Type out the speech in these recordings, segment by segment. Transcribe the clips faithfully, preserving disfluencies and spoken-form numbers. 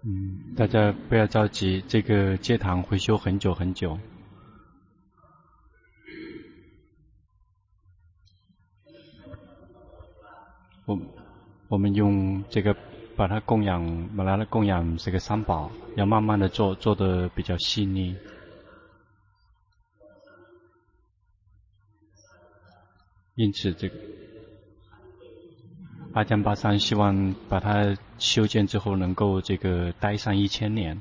嗯，大家不要着急，这个戒堂会修很久很久。我我们用这个把它供养，把它供养这个三宝，要慢慢的做，做的比较细腻。因此，这个阿江巴桑希望把它修建之后，能够这个待上一千年。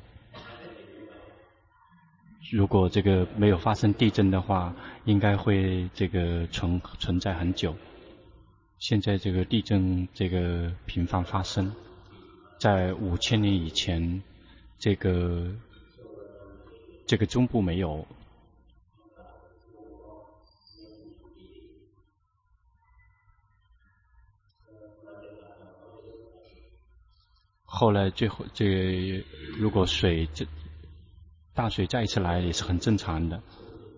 如果这个没有发生地震的话，应该会这个存存在很久。现在这个地震这个频繁发生，在五千年以前，这个这个中部没有。后来最后这个如果水这大水再一次来也是很正常的。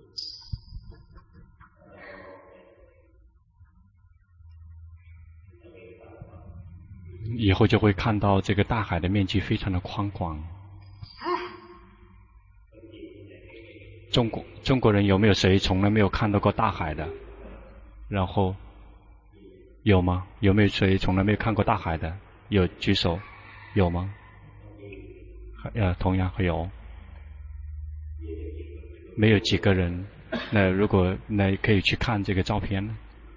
以后就会看到这个大海的面积非常的宽广。中国中国人有没有谁从来没有看到过大海的？然后有吗？有没有谁从来没有看过大海的？有举手。有吗？呃，同样会有。没有几个人。那如果那可以去看这个照片。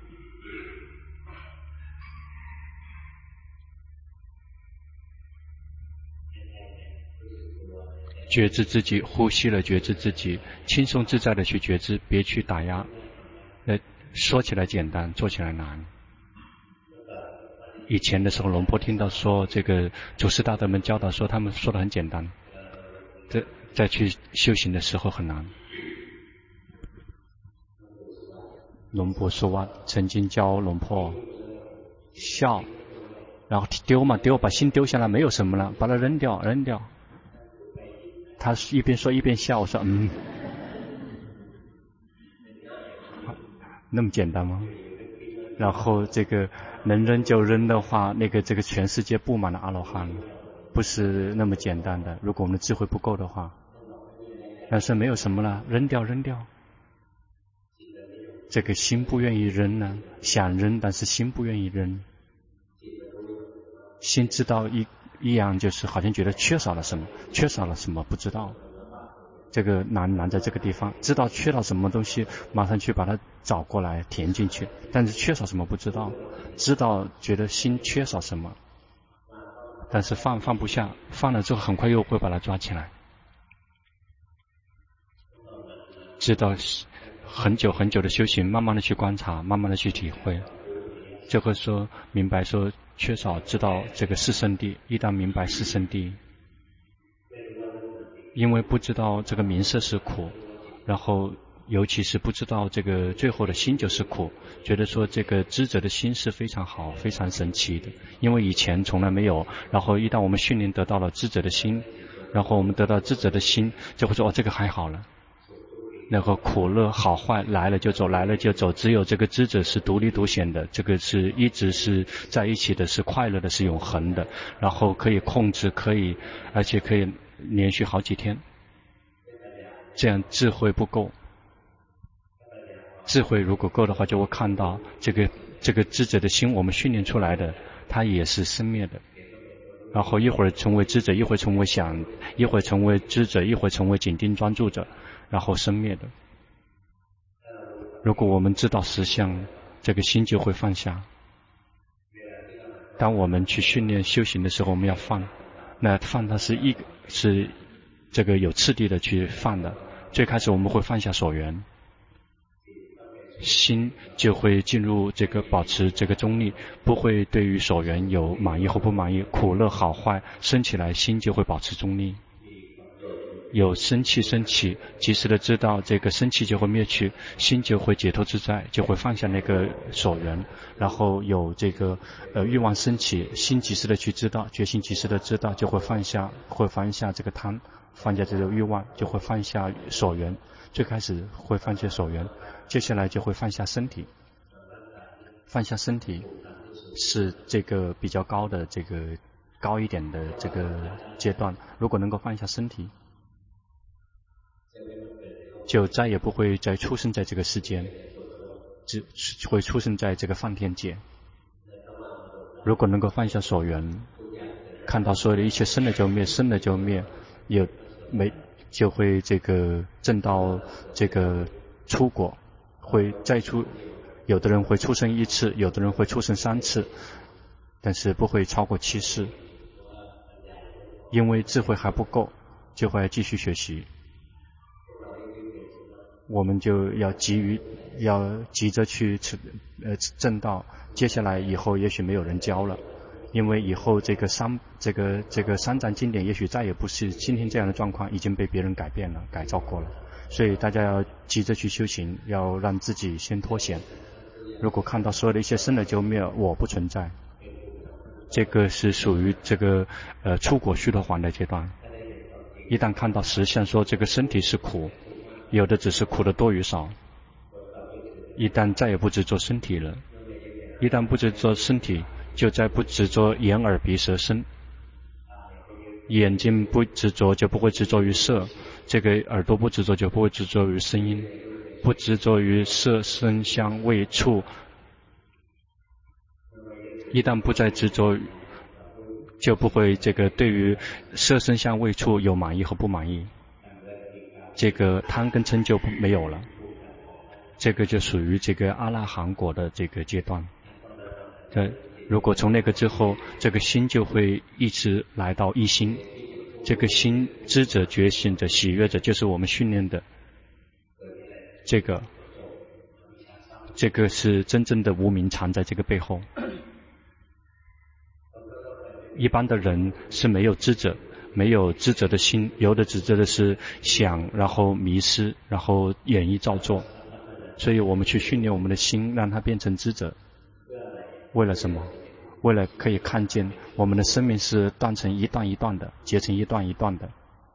觉知自己呼吸了，觉知自己轻松自在的去觉知，别去打压。呃，说起来简单，做起来难。以前的时候，龙波听到说这个祖师大德们教导说，他们说的很简单，这再去修行的时候很难。龙波说啊，曾经教龙波笑，然后丢嘛丢，把心丢下来，没有什么了，把它扔掉扔掉。他一边说一边笑，我说嗯，那么简单吗？然后这个能扔就扔的话，那个这个全世界布满了阿罗汉，不是那么简单的。如果我们的智慧不够的话，但是没有什么了，扔掉扔掉。这个心不愿意扔呢，想扔，但是心不愿意扔。心知道一一样，就是好像觉得缺少了什么，缺少了什么不知道。这个难难在这个地方，知道缺少什么东西，马上去把它找过来填进去，但是缺少什么不知道，知道觉得心缺少什么，但是放放不下，放了之后很快又会把它抓起来。知道很久很久的修行，慢慢的去观察，慢慢的去体会，就会说明白说缺少知道这个四圣谛，一旦明白四圣谛。因为不知道这个名色是苦，然后尤其是不知道这个最后的心就是苦，觉得说这个知者的心是非常好非常神奇的，因为以前从来没有，然后一旦我们训练得到了知者的心，然后我们得到知者的心，就会说哦这个还好了，那个苦乐好坏来了就走，来了就走，只有这个知者是独立独显的，这个是一直是在一起的，是快乐的，是永恒的，然后可以控制，可以而且可以连续好几天。这样智慧不够，智慧如果够的话，就会看到这个这个知者的心，我们训练出来的，它也是生灭的。然后一会儿成为知者，一会儿成为想，一会儿成为知者，一会儿成为紧盯专注者，然后生灭的。如果我们知道实相，这个心就会放下。当我们去训练修行的时候，我们要放，那放它是一是这个有次第的去放的。最开始我们会放下所缘，心就会进入这个保持这个中立，不会对于所缘有满意或不满意，苦乐好坏升起来，心就会保持中立。有生气升起，及时的知道这个生气就会灭去，心就会解脱自在，就会放下那个所缘。然后有这个呃欲望升起，心及时的去知道，决心及时的知道，就会放下，会放下这个贪，放下这个欲望，就会放下所缘。最开始会放下所缘，接下来就会放下身体。放下身体是这个比较高的这个高一点的这个阶段。如果能够放下身体，就再也不会再出生在这个世间，只会出生在这个梵天界。如果能够放下所缘，看到所有的一切生了就灭，生了就灭，有没就会这个证到这个出果，会再出。有的人会出生一次，有的人会出生三次，但是不会超过七世，因为智慧还不够，就会继续学习。我们就要急于要急着去呃证道，接下来以后也许没有人教了，因为以后这个三这个这个三藏经典也许再也不是今天这样的状况，已经被别人改变了、改造过了。所以大家要急着去修行，要让自己先脱险。如果看到所有的一些生了就灭，我不存在，这个是属于这个呃出果须陀洹的阶段。一旦看到实相，说这个身体是苦，有的只是苦的多与少。一旦再也不执着身体了，一旦不执着身体，就再不执着眼耳鼻舌身。眼睛不执着，就不会执着于色；这个耳朵不执着，就不会执着于声音。不执着于色声香味触，一旦不再执着，就不会这个对于色声香味触有满意和不满意，这个贪跟嗔就没有了。这个就属于这个阿拉含果的这个阶段。对，如果从那个之后，这个心就会一直来到一心。这个心知者、觉醒者、喜悦者，就是我们训练的。这个，这个是真正的无明藏在这个背后。一般的人是没有知者，没有知者的心，有的只知的是想，然后迷失，然后演绎造作。所以我们去训练我们的心，让它变成知者。为了什么？为了可以看见我们的生命是断成一段一段的，结成一段一段的。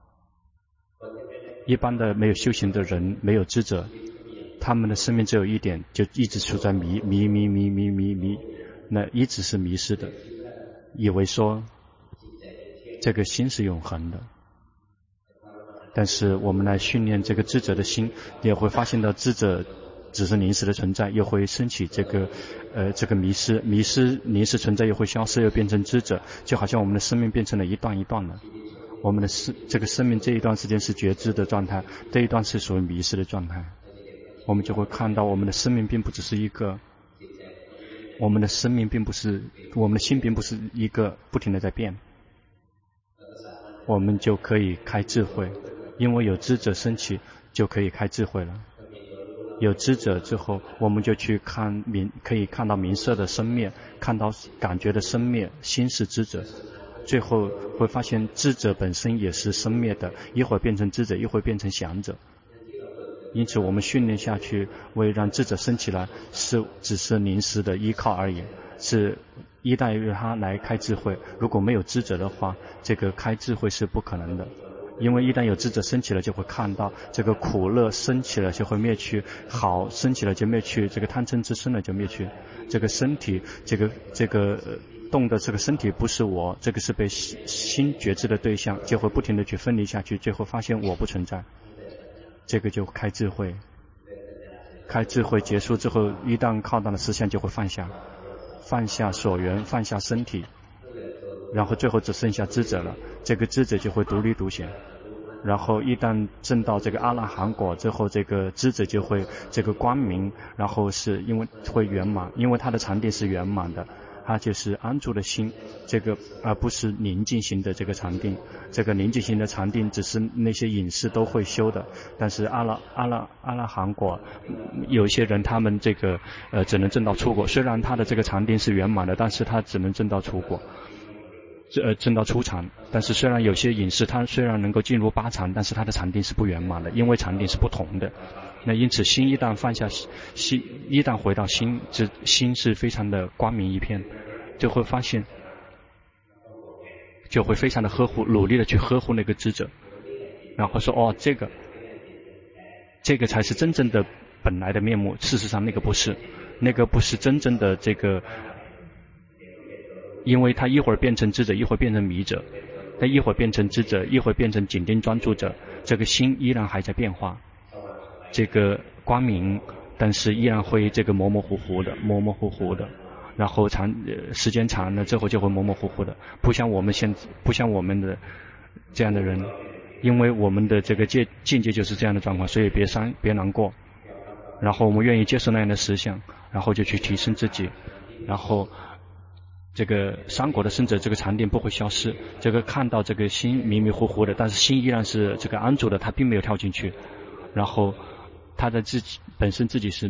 一般的没有修行的人，没有知者，他们的生命只有一点，就一直处在迷迷迷迷迷迷迷，那一直是迷失的，以为说这个心是永恒的。但是我们来训练这个知者的心，也会发现到知者只是临时的存在，又会升起这个呃这个迷失，迷失临时存在又会消失，又变成知者，就好像我们的生命变成了一段一段的。我们的生这个生命这一段时间是觉知的状态，这一段是属于迷失的状态。我们就会看到我们的生命并不只是一个，我们的生命并不是，我们的心并不是一个不停的在变。我们就可以开智慧，因为有知者升起，就可以开智慧了。有知者之后，我们就去看明，可以看到明色的生灭，看到感觉的生灭，心是知者。最后会发现知者本身也是生灭的，一会儿变成知者，一会儿变成想者。因此我们训练下去，为让智者升起来，是只是临时的依靠而已，是依赖于他来开智慧。如果没有智者的话，这个开智慧是不可能的。因为一旦有智者升起了，就会看到这个苦乐升起了就会灭去，好升起了就灭去，这个贪嗔痴生了就灭去。这个身体，这个这个动的这个身体不是我，这个是被心觉知的对象，就会不停的去分离下去，最后发现我不存在。这个就开智慧，开智慧结束之后，一旦靠到了实相，就会放下，放下所缘，放下身体，然后最后只剩下知者了。这个知者就会独立独显，然后一旦证到这个阿拉含果之后，这个知者就会这个光明，然后是因为会圆满，因为他的禅定是圆满的，它就是安住的心，这个而不是宁静型的这个禅定。这个宁静型的禅定只是那些隐士都会修的，但是阿拉阿拉阿拉含果，有一些人他们这个呃只能证到出果，虽然他的这个禅定是圆满的，但是他只能证到出果。呃，证到初禅，但是虽然有些隐士他虽然能够进入八禅，但是他的禅定是不圆满的，因为禅定是不同的。那因此心一旦放下，心一旦回到心，这心是非常的光明一片，就会发现，就会非常的呵护，努力的去呵护那个知者，然后说哦，这个，这个才是真正的本来的面目。事实上那个不是，那个不是真正的这个。 因为他一会儿变成知者，一会儿变成迷者，他一会儿变成知者，一会儿变成紧盯专注者，这个心依然还在变化，这个光明，但是依然会这个模模糊糊的，模模糊糊的，然后长时间长了之后就会模模糊糊的，不像我们现不像我们的这样的人，因为我们的这个界境界就是这样的状况，所以别伤别难过，然后我们愿意接受那样的实相，然后就去提升自己，然后这个三国的圣者这个禅定不会消失，这个看到这个心迷迷糊糊的，但是心依然是这个安住的，他并没有跳进去，然后他的自己本身自己是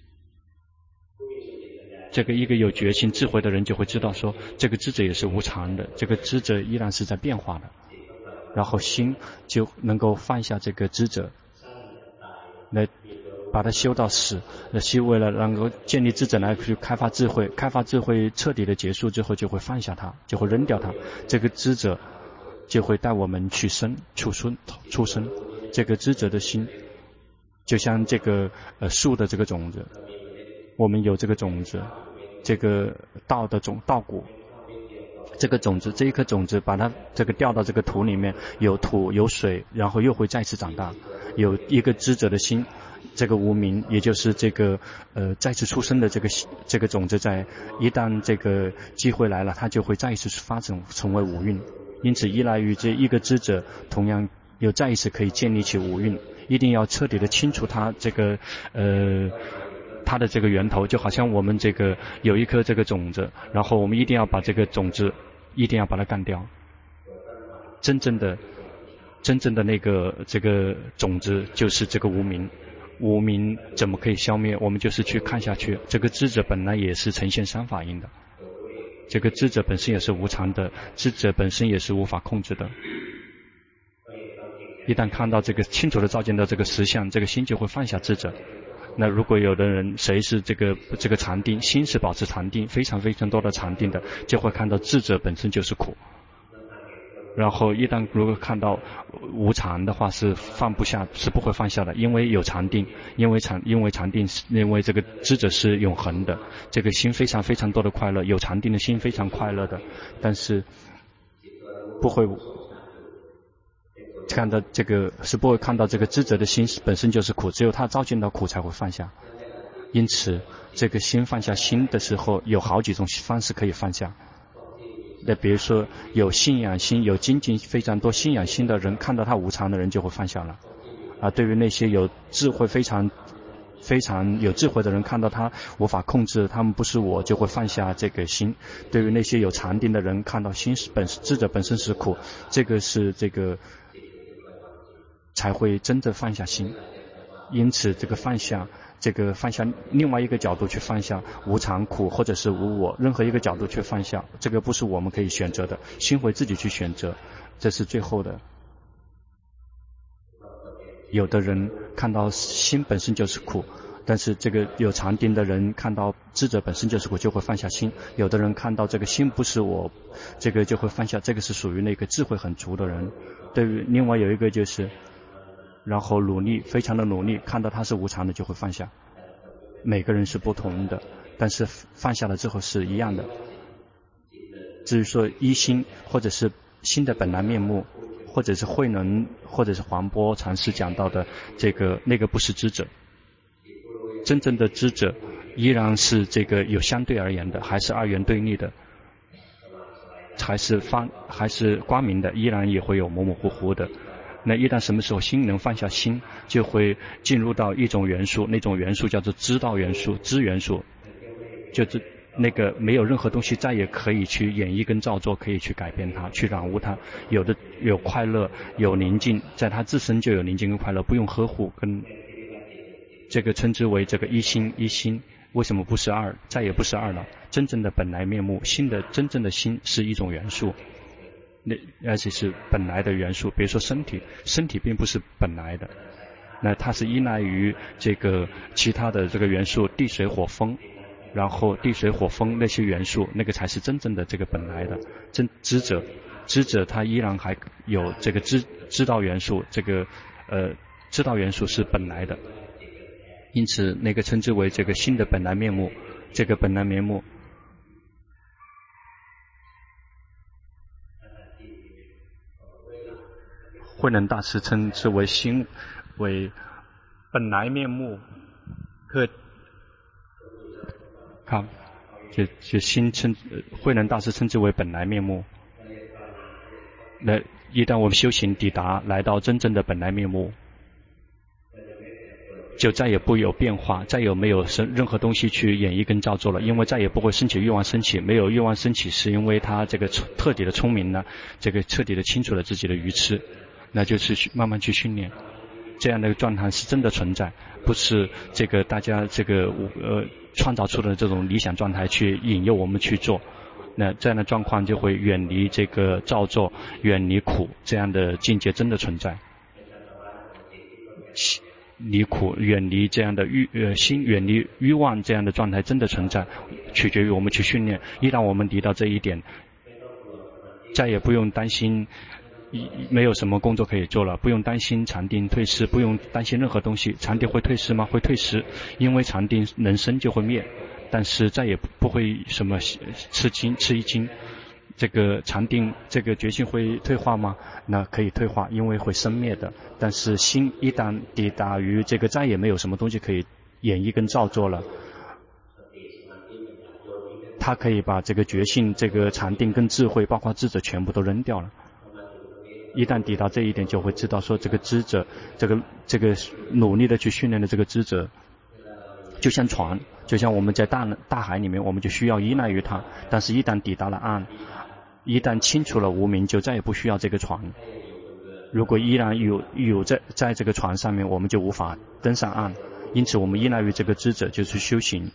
这个一个有决心智慧的人就会知道说，这个知者也是无常的，这个知者依然是在变化的，然后心就能够放下这个知者，来把它修到死，修为了能够建立知者来去开发智慧，开发智慧彻底的结束之后就会放下它，就会扔掉它，这个知者就会带我们去生出生出生，这个知者的心就像这个呃树的这个种子，我们有这个种子，这个稻的种稻谷，这个种子这一颗种子把它这个掉到这个土里面，有土有水，然后又会再次长大，有一个知者的心，这个无明也就是这个呃再次出生的这个这个种子，在一旦这个机会来了，它就会再一次发展成为五蕴，因此依赖于这一个知者，同样又再一次可以建立起五蕴，一定要彻底的清除它这个呃它的这个源头，就好像我们这个有一颗这个种子，然后我们一定要把这个种子一定要把它干掉，真正的真正的那个这个种子就是这个无明，无明怎么可以消灭？我们就是去看下去，这个知者本来也是呈现三法印的，这个知者本身也是无常的，知者本身也是无法控制的，一旦看到这个清楚的照见到这个实相，这个心就会放下知者。那如果有的人谁是这个这个禅定，心是保持禅定，非常非常多的禅定的，就会看到智者本身就是苦。然后一旦如果看到无常的话，是放不下，是不会放下的，因为有禅定，因为禅因为禅定，因为这个智者是永恒的，这个心非常非常多的快乐，有禅定的心非常快乐的，但是不会看到这个是不会看到这个知者的心本身就是苦，只有他照见到苦才会放下。因此这个心放下心的时候有好几种方式可以放下。那比如说有信仰心，有精进非常多信仰心的人，看到他无常的人就会放下了啊。对于那些有智慧非常非常有智慧的人，看到他无法控制，他们不是我，就会放下这个心。对于那些有禅定的人，看到心本智者本身是苦，这个是这个才会真正放下心。因此这个放下这个放下另外一个角度去放下无常苦或者是无我，任何一个角度去放下，这个不是我们可以选择的，心会自己去选择，这是最后的。有的人看到心本身就是苦，但是这个有禅定的人看到智者本身就是苦，就会放下心。有的人看到这个心不是我，这个就会放下，这个是属于那个智慧很足的人。对于另外有一个就是然后努力非常的努力，看到它是无常的就会放下。每个人是不同的，但是放下了之后是一样的。至于说一心或者是心的本来面目，或者是慧能或者是黄波禅师讲到的这个那个不是知者，真正的知者依然是这个有相对而言的，还是二元对立的，还是方还是光明的，依然也会有模模糊糊的。那一旦什么时候心能放下心，就会进入到一种元素，那种元素叫做知道元素，知元素，就是那个没有任何东西再也可以去演绎跟造作，可以去改变它，去染污它。有的有快乐，有宁静，在它自身就有宁静跟快乐，不用呵护，跟这个称之为这个一心一心。为什么不是二？再也不是二了。真正的本来面目，心的真正的心是一种元素。那而且是本来的元素，比如说身体，身体并不是本来的，那它是依赖于这个其他的这个元素，地水火风，然后地水火风那些元素，那个才是真正的这个本来的真知者。知者他依然还有这个知知道元素，这个呃知道元素是本来的，因此那个称之为这个心的本来面目。这个本来面目慧能大师称之为心为本来面目，可看就就心称慧能大师称之为本来面目。那一旦我们修行抵达来到真正的本来面目，就再也不有变化，再也没有任何东西去演绎跟造作了，因为再也不会升起欲望升起，没有欲望升起是因为他这个彻底的聪明呢，这个彻底的清楚了自己的愚痴，那就是慢慢去训练。这样的状态是真的存在，不是这个大家这个呃创造出的这种理想状态去引诱我们去做。那这样的状况就会远离这个造作，远离苦，这样的境界真的存在。离苦，远离这样的欲呃心，远离欲望这样的状态真的存在，取决于我们去训练。一旦我们离到这一点，再也不用担心没有什么工作可以做了，不用担心禅定退失，不用担心任何东西。禅定会退失吗？会退失，因为禅定能生就会灭，但是再也不会什么吃惊吃一惊。这个禅定这个决心会退化吗？那可以退化，因为会生灭的。但是心一旦抵达于这个再也没有什么东西可以演绎跟造作了，他可以把这个觉性这个禅定跟智慧包括智者全部都扔掉了。一旦抵达这一点，就会知道说这个智者这个这个努力的去训练的这个智者就像船，就像我们在大大海里面，我们就需要依赖于它，但是一旦抵达了岸，一旦清除了无明，就再也不需要这个船。如果依然有有在在这个船上面，我们就无法登上岸。因此我们依赖于这个智者，就是修行，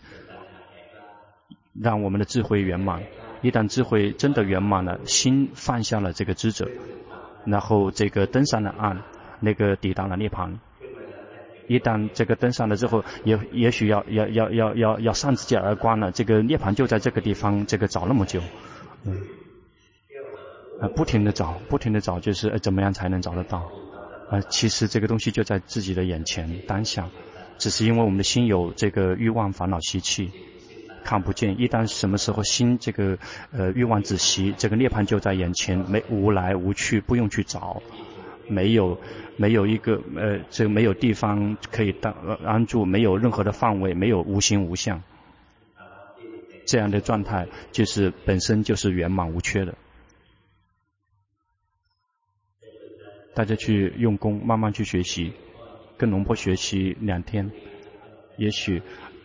让我们的智慧圆满。一旦智慧真的圆满了，心放下了这个智者，然后这个登上了岸，那个抵达了涅槃。一旦这个登上了之后，也也许要要要要要要上自己而观了。这个涅槃就在这个地方，这个找那么久，嗯，啊，不停的找，不停的找，就是呃怎么样才能找得到？啊，其实这个东西就在自己的眼前当下，只是因为我们的心有这个欲望烦恼习气，看不见。一旦什么时候心这个呃欲望止息，这个涅槃就在眼前，没无来无去，不用去找。没有没有一个呃这个没有地方可以当安住，没有任何的范围，没有无形无相，这样的状态就是本身就是圆满无缺的。大家去用功，慢慢去学习，跟龙婆学习两天，也许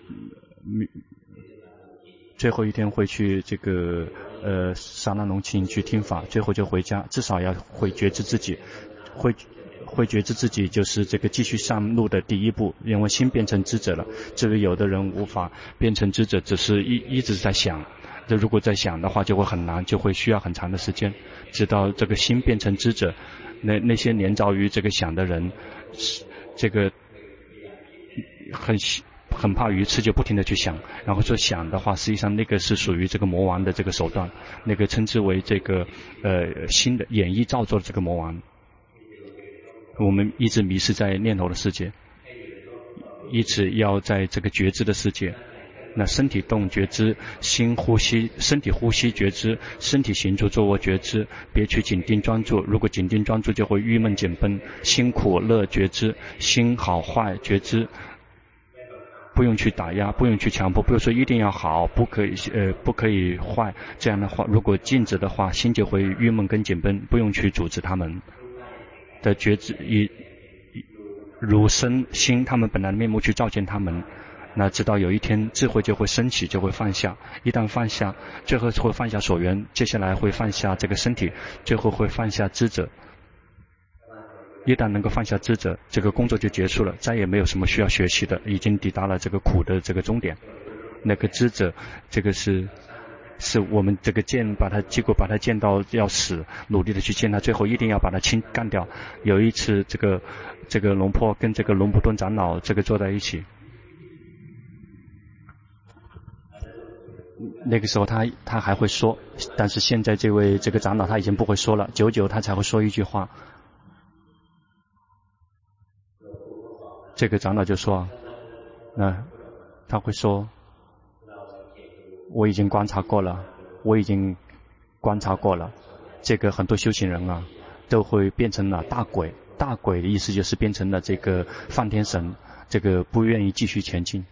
最后一天会去这个呃沙拉隆庆去听法，最后就回家，至少要会觉知自己。会会觉知自己就是这个继续上路的第一步，因为心变成知者了。至于有的人无法变成知者，只是一一直在想，这如果在想的话就会很难，就会需要很长的时间，直到这个心变成知者。那那些连着于这个想的人，这个很很怕愚痴，就不停的去想，然后说想的话，实际上那个是属于这个魔王的这个手段，那个称之为这个呃新的演绎造作的这个魔王。我们一直迷失在念头的世界，一直要在这个觉知的世界。那身体动觉知，心呼吸，身体呼吸觉知，身体行住坐卧觉知，别去紧盯专注。如果紧盯专注就会郁闷紧绷。心苦乐觉知，心好坏觉知，不用去打压，不用去强迫，不用说一定要好，不可以呃不可以坏。这样的话，如果静止的话，心就会郁闷跟紧绷，不用去阻止他们。的觉知以如身心他们本来的面目去照见他们，那直到有一天智慧就会升起，就会放下。一旦放下，最后会放下所缘，接下来会放下这个身体，最后会放下知者。一旦能够放下知者，这个工作就结束了，再也没有什么需要学习的，已经抵达了这个苦的这个终点。那个知者，这个是是我们这个剑把它，结果把它剑到要死，努力的去剑它，最后一定要把它清干掉。有一次这个这个龙婆跟这个龙普顿长老这个坐在一起，那个时候他他还会说，但是现在这位这个长老他已经不会说了，久久他才会说一句话。这个长老就说，那他会说，我已经观察过了，我已经观察过了，这个很多修行人啊，都会变成了大鬼， 大鬼的意思就是变成了这个梵天神，这个不愿意继续前进。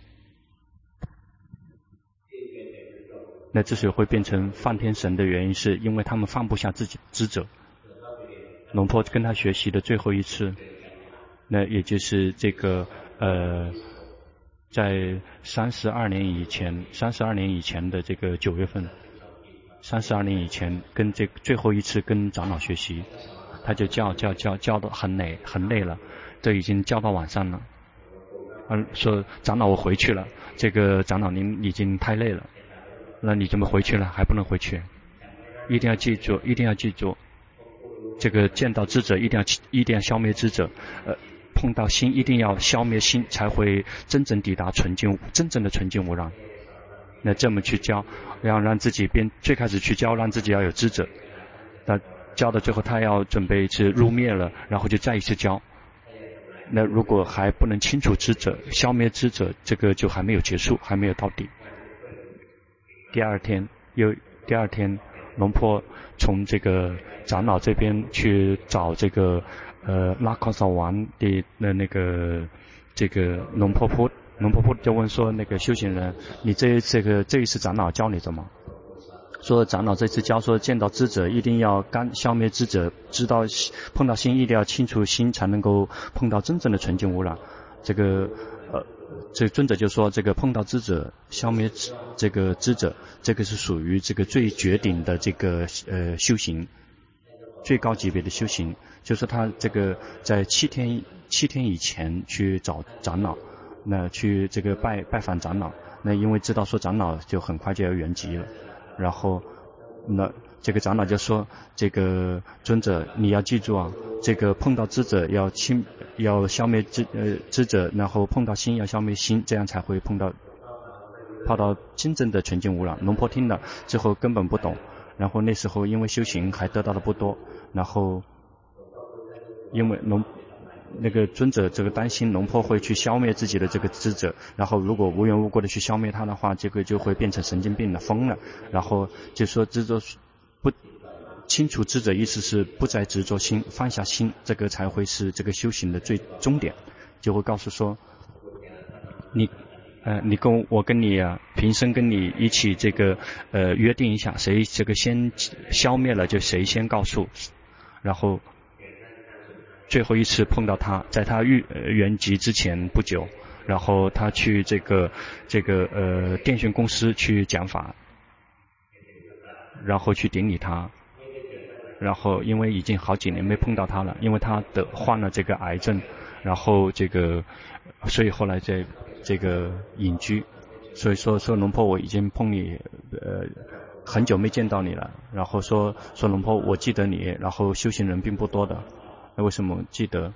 那之所以会变成梵天神的原因，是因为他们放不下自己的知者。龙婆跟他学习的最后一次，那也就是这个呃，在三十二年以前，三十二年以前的这个九月份，三十二年以前跟这最后一次跟长老学习，他就教教教教的很累很累了，这已经教到晚上了。嗯，说长老我回去了，这个长老您已经太累了，那你怎么回去了？还不能回去，一定要记住，一定要记住。这个见到知者一定要一定要消灭知者，呃，碰到心一定要消灭心，才会真正抵达纯净，真正的纯净无染。那这么去教，要让自己变，最开始去教，让自己要有知者。那教到最后，他要准备是入灭了，然后就再一次教。那如果还不能清楚知者，消灭知者，这个就还没有结束，还没有到底。第二天又第二天。龙婆从这个长老这边去找这个呃拉康萨王的那那个这个龙婆婆，龙婆婆就问说，那个修行人，你这这个这一次长老教你什么？说长老这次教说，见到知者一定要干消灭知者，知道碰到心一定要清除心，才能够碰到真正的纯净无染。这个呃。这尊者就说，这个碰到知者，消灭这个知者，这个是属于这个最绝顶的这个呃修行，最高级别的修行。就是他这个在七天七天以前去找长老，那去这个拜拜访长老，那因为知道说长老就很快就要圆寂了，然后那这个长老就说，这个尊者你要记住啊，这个碰到知者要清。要消灭知呃知者，然后碰到心要消灭心，这样才会碰到碰到真正的纯净无染。龙婆听了之后根本不懂，然后那时候因为修行还得到的不多，然后因为龙那个尊者这个担心龙婆会去消灭自己的这个知者，然后如果无缘无故的去消灭他的话，这个就会变成神经病了，疯了。然后就说知者不。清除知者意思是不再执着心，放下心，这个才会是这个修行的最终点。就会告诉说，你呃，你跟我跟你啊，平生跟你一起这个呃约定一下，谁这个先消灭了就谁先告诉，然后最后一次碰到他，在他遇呃圆寂之前不久，然后他去这个这个呃电讯公司去讲法，然后去顶礼他。然后因为已经好几年没碰到他了，因为他得患了这个癌症，然后这个所以后来在这个隐居，所以说说龙婆我已经碰你呃很久没见到你了，然后说说龙婆我记得你，然后修行人并不多的，那为什么记得？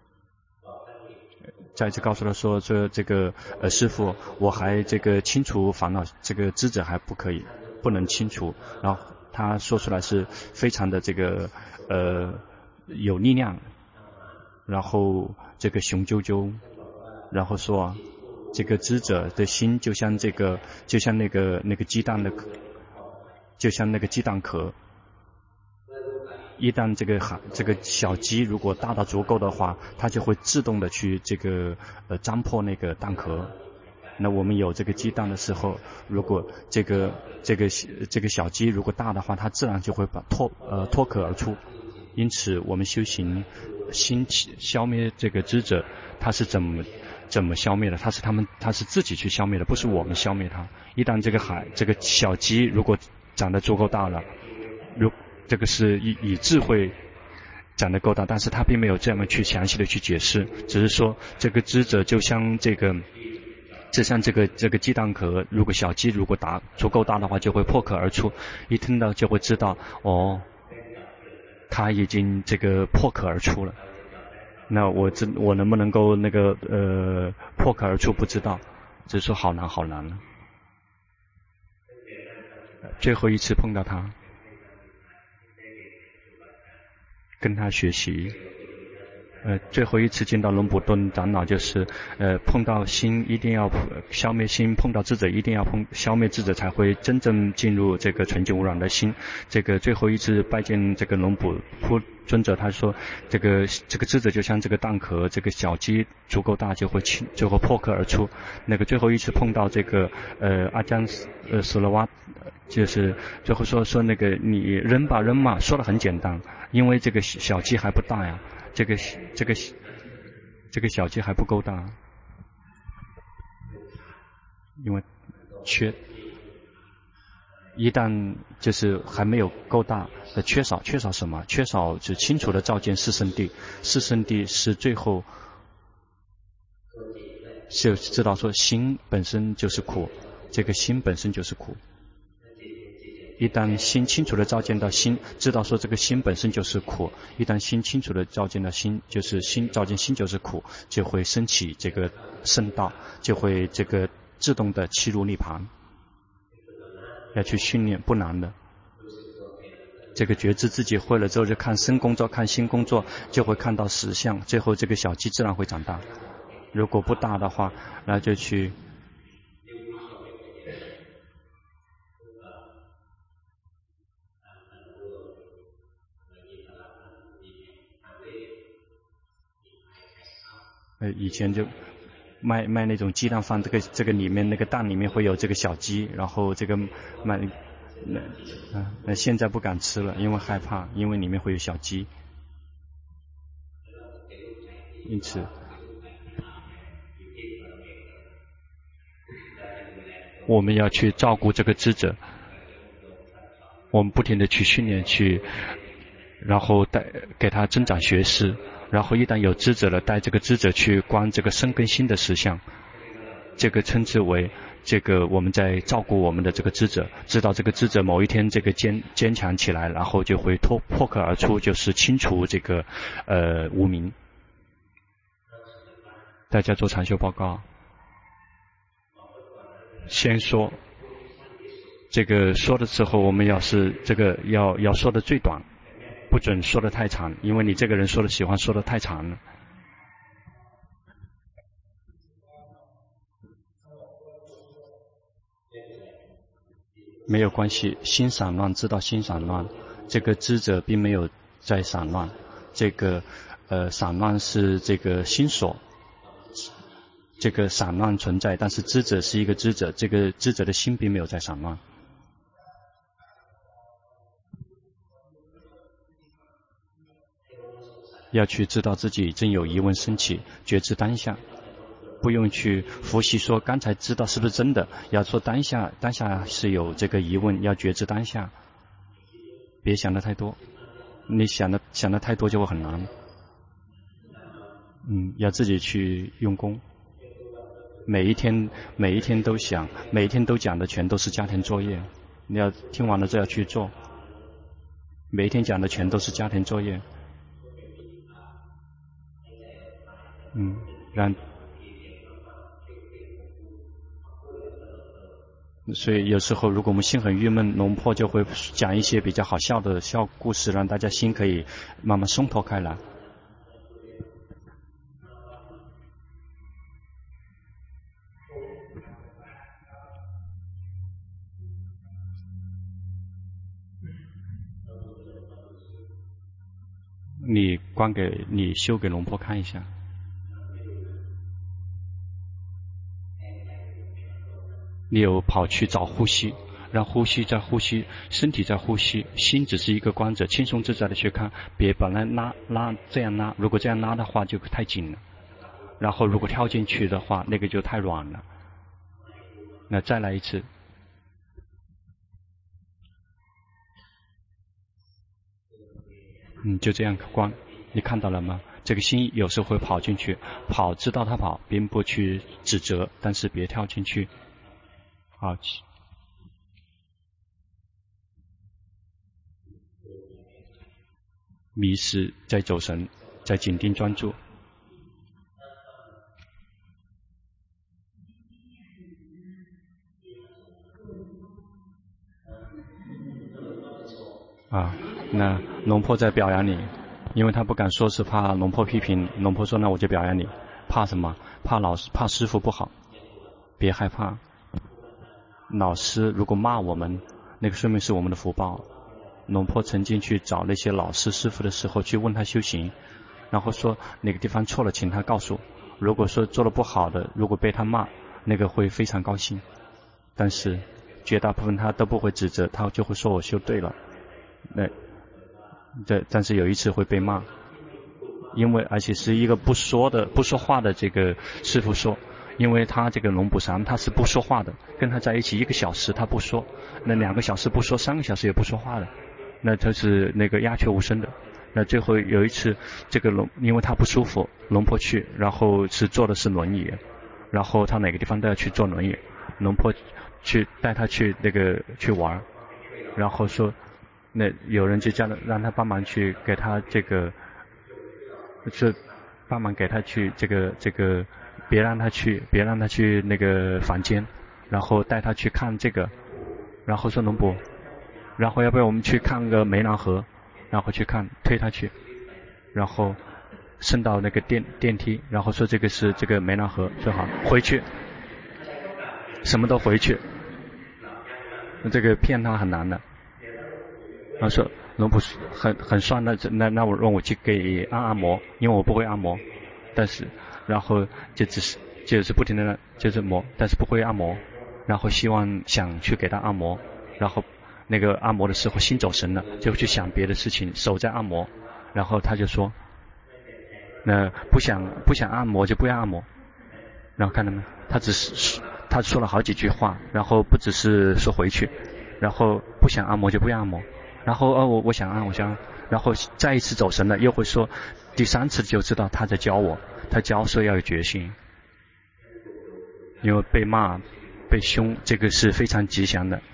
再次告诉他说说这个呃师父我还这个清除烦恼，这个知者还不可以，不能清除，然后。他说出来是非常的这个呃有力量，然后这个雄赳赳，然后说、啊、这个知者的心就像这个就像那个那个鸡蛋的就像那个鸡蛋壳，一旦这个这个小鸡如果大到足够的话，它就会自动的去这个呃张破那个蛋壳。那我们有这个鸡蛋的时候，如果这个这个这个小鸡如果大的话，它自然就会把脱呃脱壳而出。因此，我们修行心消灭这个知者，它是怎么怎么消灭的？它是他们它是自己去消灭的，不是我们消灭它。一旦这个海这个小鸡如果长得足够大了，如这个是以以智慧长得够大，但是他并没有这样去详细的去解释，只是说这个知者就像这个。就像这个这个鸡蛋壳，如果小鸡如果大足够大的话，就会破壳而出。一听到就会知道，哦，它已经这个破壳而出了。那我这我能不能够那个呃破壳而出不知道，只是说好难好难了。最后一次碰到他，跟他学习， 呃，最后一次见到龙普顿长老就是，呃，碰到心一定要消灭心，碰到智者一定要碰消灭智者，才会真正进入这个纯净无染的心。这个最后一次拜见这个龙普尊者，他说，这个这个智者就像这个蛋壳，这个小鸡足够大就会清就会破壳而出。那个最后一次碰到这个呃阿江呃斯罗瓦，就是最后说说那个你扔吧扔嘛，说的很简单，因为这个小鸡还不大呀。这个这个这个小鸡还不够大，因为缺，一旦就是还没有够大，缺少缺少什么？缺少就清楚的照见四圣谛，四圣谛是最后就知道说心本身就是苦，这个心本身就是苦。一旦心清楚的照见到心，知道说这个心本身就是苦，一旦心清楚的照见到心，就是心照见心就是苦，就会升起这个圣道，就会这个自动的契入涅槃。要去训练不难的，这个觉知自己会了之后，就看身工作看心工作，就会看到实相，最后这个小鸡自然会长大。如果不大的话，那就去呃，以前就卖卖那种鸡蛋饭，这个这个里面那个蛋里面会有这个小鸡，然后这个卖那啊那现在不敢吃了，因为害怕，因为里面会有小鸡，因此我们要去照顾这个知者，我们不停的去训练去，然后带给他增长学识。然后一旦有知者了，带这个知者去观这个生根心的实相，这个称之为这个我们在照顾我们的这个知者，知道这个知者某一天这个坚坚强起来，然后就会脱破壳而出，就是清除这个呃无明。大家做禅修报告，先说这个说的时候，我们要是这个要要说的最短。不准说的太长，因为你这个人说的喜欢说的太长了。没有关系，心散乱知道心散乱，这个知者并没有在散乱，这个呃散乱是这个心所，这个散乱存在，但是知者是一个知者，这个知者的心并没有在散乱。要去知道自己真有疑问升起，觉知当下，不用去复习说刚才知道是不是真的，要说当下，当下是有这个疑问，要觉知当下，别想的太多，你想的想的太多就会很难。嗯，要自己去用功，每一天每一天都想，每一天都讲的全都是家庭作业，你要听完了就要去做，每一天讲的全都是家庭作业。嗯，让，所以有时候如果我们心很郁闷，龙婆就会讲一些比较好笑的笑故事，让大家心可以慢慢松脱开来。你关给你修给龙婆看一下。你有跑去找呼吸，让呼吸在呼吸，身体在呼吸，心只是一个观者，轻松自在的去看，别把它拉拉这样拉，如果这样拉的话就太紧了，然后如果跳进去的话，那个就太软了。那再来一次。嗯，就这样观，你看到了吗？这个心有时候会跑进去，跑知道它跑，并不去指责，但是别跳进去。好，迷失在走神，在紧盯专注。啊，那龙婆在表扬你。 因为他不敢说，是怕龙婆批评。龙婆说那我就表扬你。怕什么？怕老师，怕师父不好。别害怕，老师如果骂我们，那个说明是我们的福报。龙婆曾经去找那些老师师傅的时候，去问他修行，然后说哪个地方错了，请他告诉。如果说做的不好的，如果被他骂，那个会非常高兴。但是绝大部分他都不会指责，他就会说我修对了。那对，但是有一次会被骂，因为而且是一个不说的、不说话的这个师傅说。因为他这个龙补禅他是不说话的，跟他在一起一个小时他不说，那两个小时不说，三个小时也不说话的，那他是那个鸦雀无声的。那最后有一次这个龙因为他不舒服，龙婆去，然后是坐的是轮椅，然后他哪个地方都要去坐轮椅，龙婆去带他去那个去玩，然后说那有人就叫他让他帮忙去给他这个是帮忙给他去这个这个别让他去，别让他去那个房间，然后带他去看这个，然后说龙婆，然后要不要我们去看个湄南河，然后去看，推他去，然后升到那个电电梯，然后说这个是这个湄南河，说好回去，什么都回去，这个骗他很难的。然后说龙婆很很酸的，那那我让我去给按按摩，因为我不会按摩，但是。然后就只是就是不停的就是磨，但是不会按摩，然后希望想去给他按摩，然后那个按摩的时候心走神了，就去想别的事情，手在按摩，然后他就说那不想不想按摩就不要按摩，然后看到没，他只是他说了好几句话，然后不只是说回去，然后不想按摩就不要按摩，然后哦我我想按我想按，然后再一次走神了，又会说，第三次就知道他在教我，他教说要有决心，因为被骂被凶这个是非常吉祥的。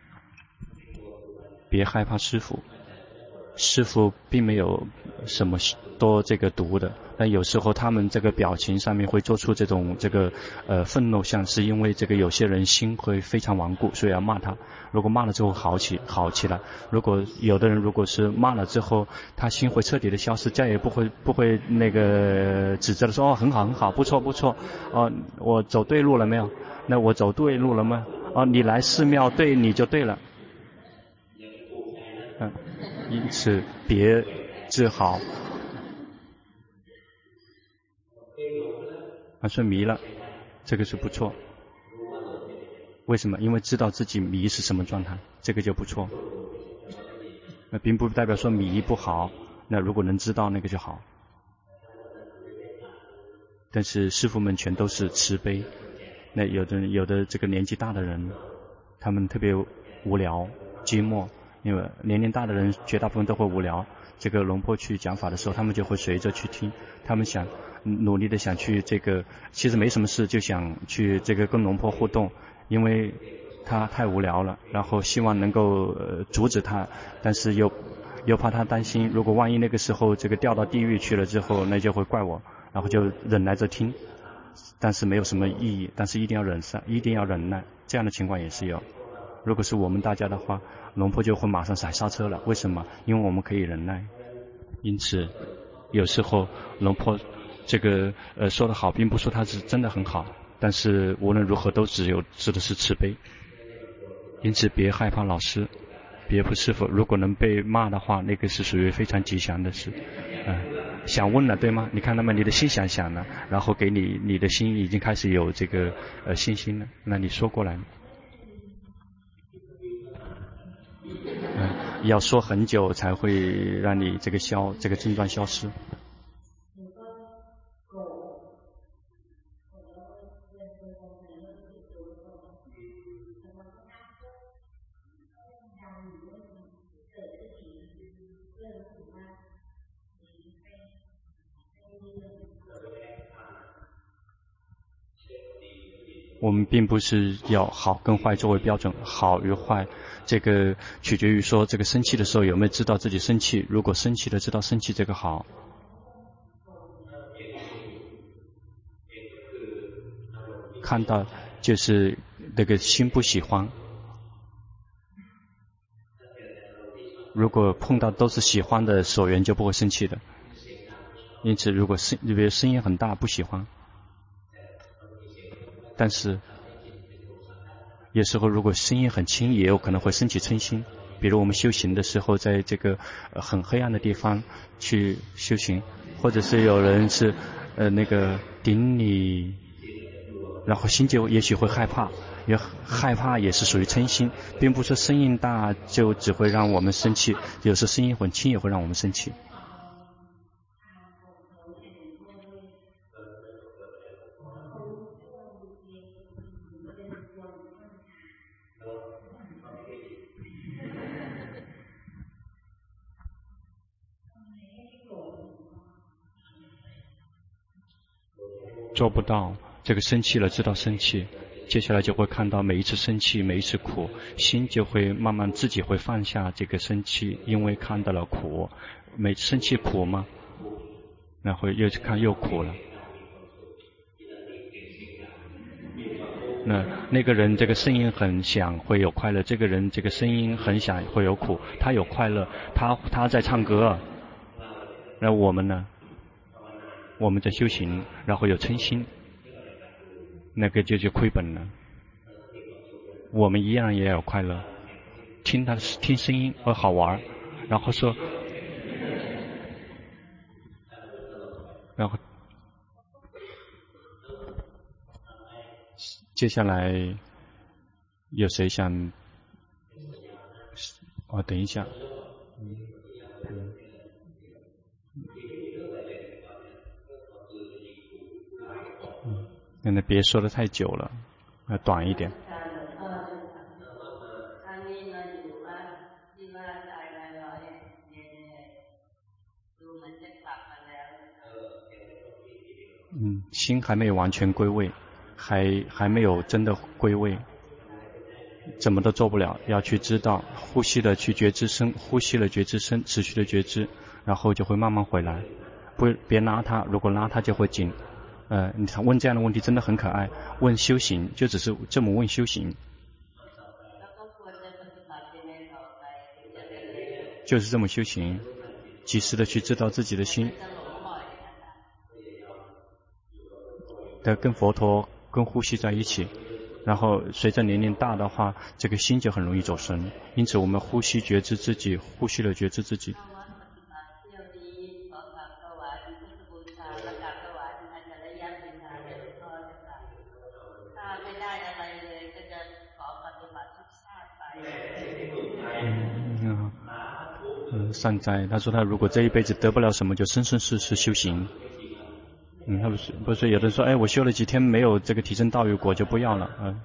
别害怕师父，师父并没有什么多这个毒的，但有时候他们这个表情上面会做出这种这个呃愤怒相，是因为这个有些人心会非常顽固，所以要骂他。如果骂了之后好起好起来，如果有的人如果是骂了之后，他心会彻底的消失，再也不会不会那个指责的说哦很好很好不错不错哦我走对路了没有？那我走对路了吗？哦你来寺庙对你就对了。嗯，因此别自豪。啊，说迷了，这个是不错。为什么？因为知道自己迷是什么状态，这个就不错。那并不代表说迷不好，那如果能知道那个就好。但是师父们全都是慈悲，那有的有的这个年纪大的人，他们特别无聊寂寞。因为年龄大的人绝大部分都会无聊，这个龙婆去讲法的时候，他们就会随着去听，他们想努力的想去这个，其实没什么事就想去这个跟龙婆互动，因为他太无聊了，然后希望能够、呃、阻止他，但是又又怕他担心，如果万一那个时候这个掉到地狱去了之后，那就会怪我，然后就忍耐着听，但是没有什么意义，但是一定要忍上，一定要忍耐，这样的情况也是有。如果是我们大家的话，龙婆就会马上踩刹车了。为什么？因为我们可以忍耐。因此有时候龙婆这个呃说得好，并不说他是真的很好，但是无论如何都只有指的是慈悲。因此别害怕老师，别不师父，如果能被骂的话，那个是属于非常吉祥的事。呃想问了对吗？你看那么你的心想想了，然后给你你的心已经开始有这个呃信心了，那你说过来。要说很久才会让你这个消这个症状消失。我们并不是要好跟坏作为标准，好与坏这个取决于说这个生气的时候有没有知道自己生气，如果生气了知道生气这个好。看到就是那个心不喜欢， 如果碰到都是喜欢的所缘，就不会生气的。因此，如果声，比如声音很大，不喜欢，但是有时候如果声音很轻，也有可能会升起嗔心。比如我们修行的时候，在这个很黑暗的地方去修行，或者是有人是呃那个顶你，然后心就也许会害怕，也害怕也是属于嗔心，并不是声音大就只会让我们生气，有时声音很轻也会让我们生气。做不到，这个生气了知道生气，接下来就会看到每一次生气，每一次苦，心就会慢慢自己会放下这个生气，因为看到了苦，每次生气苦吗？然后又去看又苦了。那那个人这个声音很响会有快乐，这个人这个声音很响会有苦，他有快乐，他他在唱歌，那我们呢？我们在修行，然后有嗔心，那个就就亏本了。我们一样也有快乐，听他听声音会好玩，然后说，然后接下来有谁想？哦，等一下。嗯嗯那别说的太久了，要短一点。嗯，心还没有完全归位，还还没有真的归位，怎么都做不了。要去知道，呼吸了去觉知身，呼吸了觉知身，持续的觉知，然后就会慢慢回来。不，别拉它，如果拉它就会紧。呃，你问这样的问题真的很可爱。问修行，就只是这么问修行，就是这么修行，及时的去知道自己的心。的跟佛陀、跟呼吸在一起，然后随着年龄大的话，这个心就很容易走神。因此，我们呼吸觉知自己，呼吸了觉知自己。嗯嗯，善哉，他说他如果这一辈子得不了什么，就生生世世修行。嗯，他不是不是有的人说，哎，我修了几天没有这个提升道育果就不要了，嗯。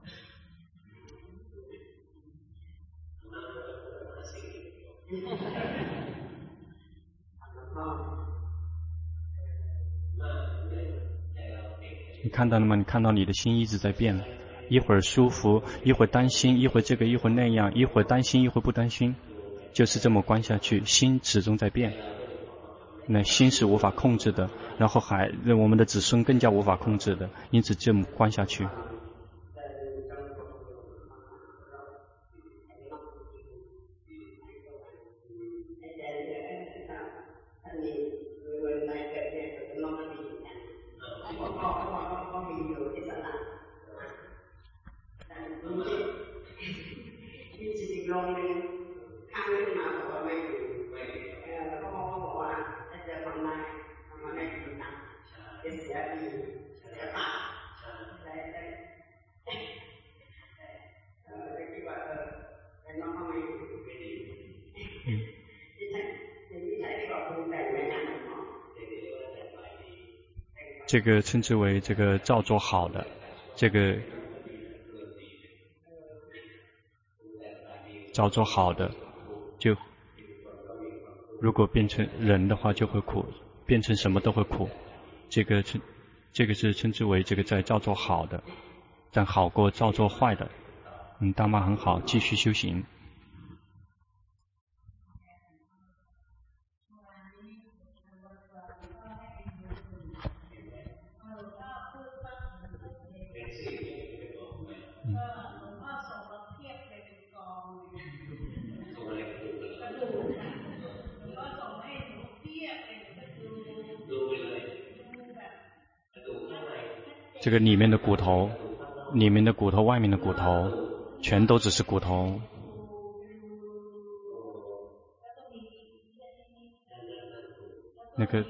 你看到了吗？你看到你的心一直在变，一会儿舒服，一会儿担心，一会儿这个，一会儿那样，一会儿担心，一会儿不担心，就是这么观下去，心始终在变。那心是无法控制的，然后还我们的子孙更加无法控制的，因此这么观下去。这个称之为这个照做好的，这个照做好的，就如果变成人的话就会苦，变成什么都会苦。这个称这个是称之为这个在照做好的，但好过照做坏的。嗯，大妈很好，继续修行。 这个里面的骨头，里面的骨头，外面的骨头，全都只是骨头。那个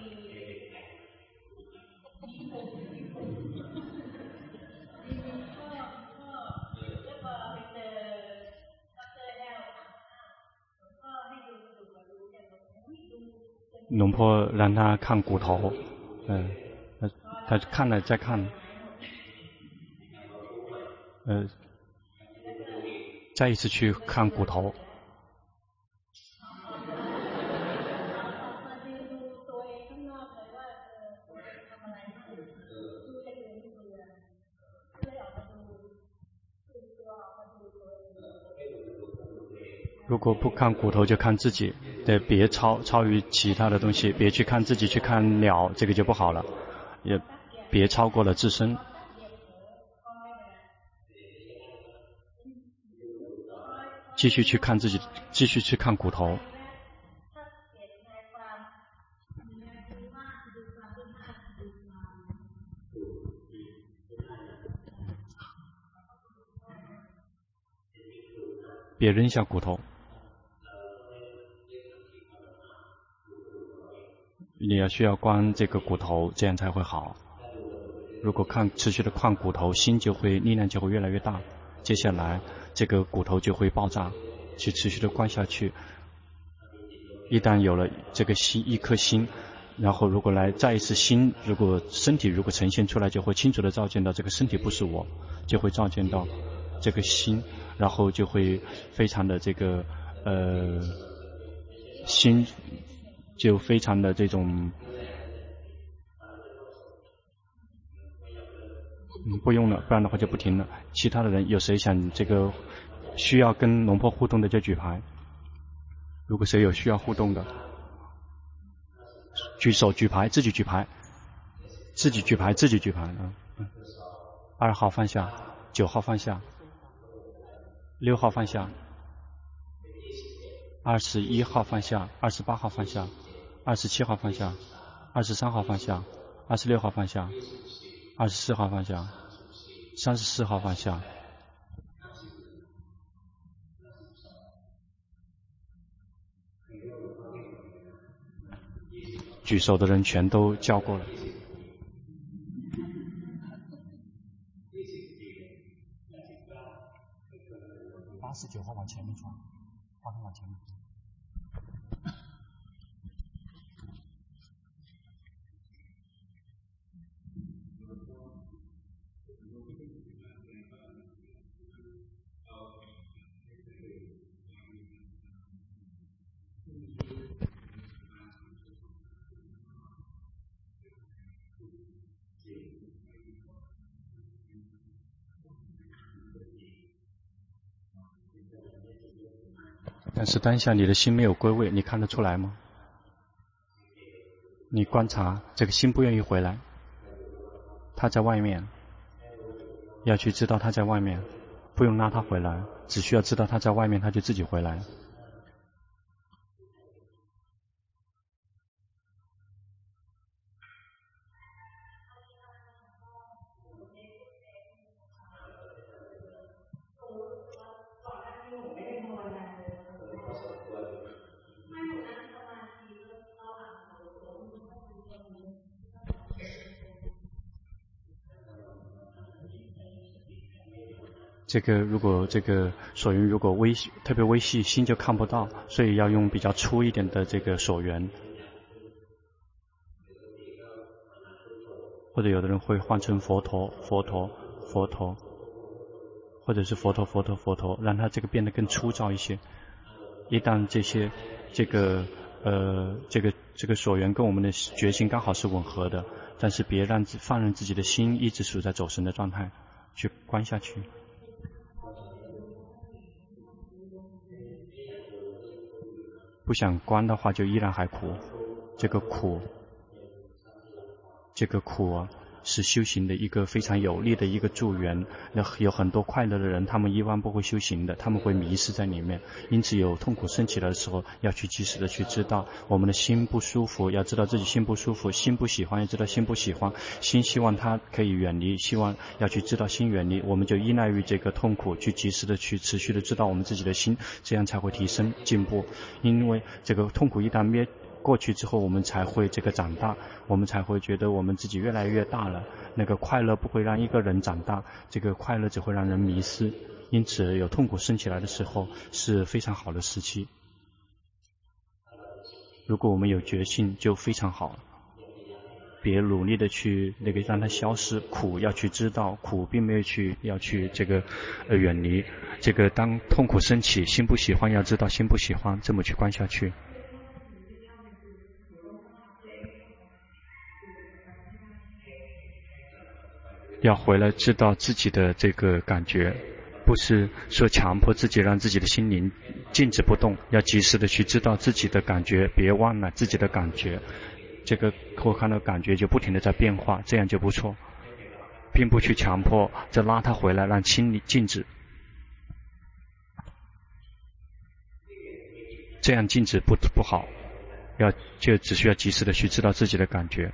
龙婆让他看骨头，嗯、呃，他他看了再看，呃，再一次去看骨头。如果不看骨头就看自己，对，别超超于其他的东西，别去看自己，去看鸟，这个就不好了，也别超过了自身。继续去看自己，继续去看骨头。别扔下骨头。你要需要观这个骨头，这样才会好。如果看持续的看骨头，心就会力量就会越来越大，接下来这个骨头就会爆炸，去持续的观下去。一旦有了这个心一颗心，然后如果来再一次心，如果身体如果呈现出来，就会清楚的照见到这个身体不是我，就会照见到这个心，然后就会非常的这个呃心就非常的这种，嗯，不用了，不然的话就不停了。其他的人有谁想这个需要跟龙婆互动的就举牌，如果谁有需要互动的，举手举牌，自己举牌，自己举牌，自己举牌啊。二号放下，九号放下，六号放下，二十一号放下，二十八号放下，二十七号放下，二十三号放下，二十六号放下，二十四号放下，三十四号放下。举手的人全都叫过了。八十九号往前面传，八号往前面。但是当下你的心没有归位，你看得出来吗？你观察这个心不愿意回来，他在外面，要去知道他在外面，不用拉他回来，只需要知道他在外面，他就自己回来。这个如果这个锁缘如果微特别微细，心就看不到，所以要用比较粗一点的这个锁缘，或者有的人会换成佛陀佛陀佛陀，或者是佛陀佛陀佛陀，让它这个变得更粗糙一些。一旦这些这个呃这个这个锁缘跟我们的决心刚好是吻合的，但是别让放任自己的心一直处在走神的状态，去观下去。不想观的话，就依然还苦。这个苦，这个苦啊， 是修行的一个非常有力的一个助缘。有很多快乐的人，他们一般不会修行的，他们会迷失在里面。因此有痛苦升起来的时候，要去及时的去知道我们的心不舒服，要知道自己心不舒服，心不喜欢要知道心不喜欢，心希望它可以远离，希望要去知道心远离，我们就依赖于这个痛苦，去及时的去持续的知道我们自己的心，这样才会提升进步。因为这个痛苦一旦灭过去之后，我们才会这个长大，我们才会觉得我们自己越来越大了。那个快乐不会让一个人长大，这个快乐只会让人迷失。因此有痛苦升起来的时候是非常好的时期。如果我们有决心就非常好，别努力的去那个让它消失，苦要去知道，苦并没有去要去这个呃远离。这个当痛苦升起，心不喜欢要知道心不喜欢，这么去观下去。要回来知道自己的这个感觉，不是说强迫自己让自己的心灵静止不动，要及时的去知道自己的感觉，别忘了自己的感觉。这个我看到感觉就不停的在变化，这样就不错，并不去强迫再拉它回来，让心里静止。这样静止不不好，要就只需要及时的去知道自己的感觉。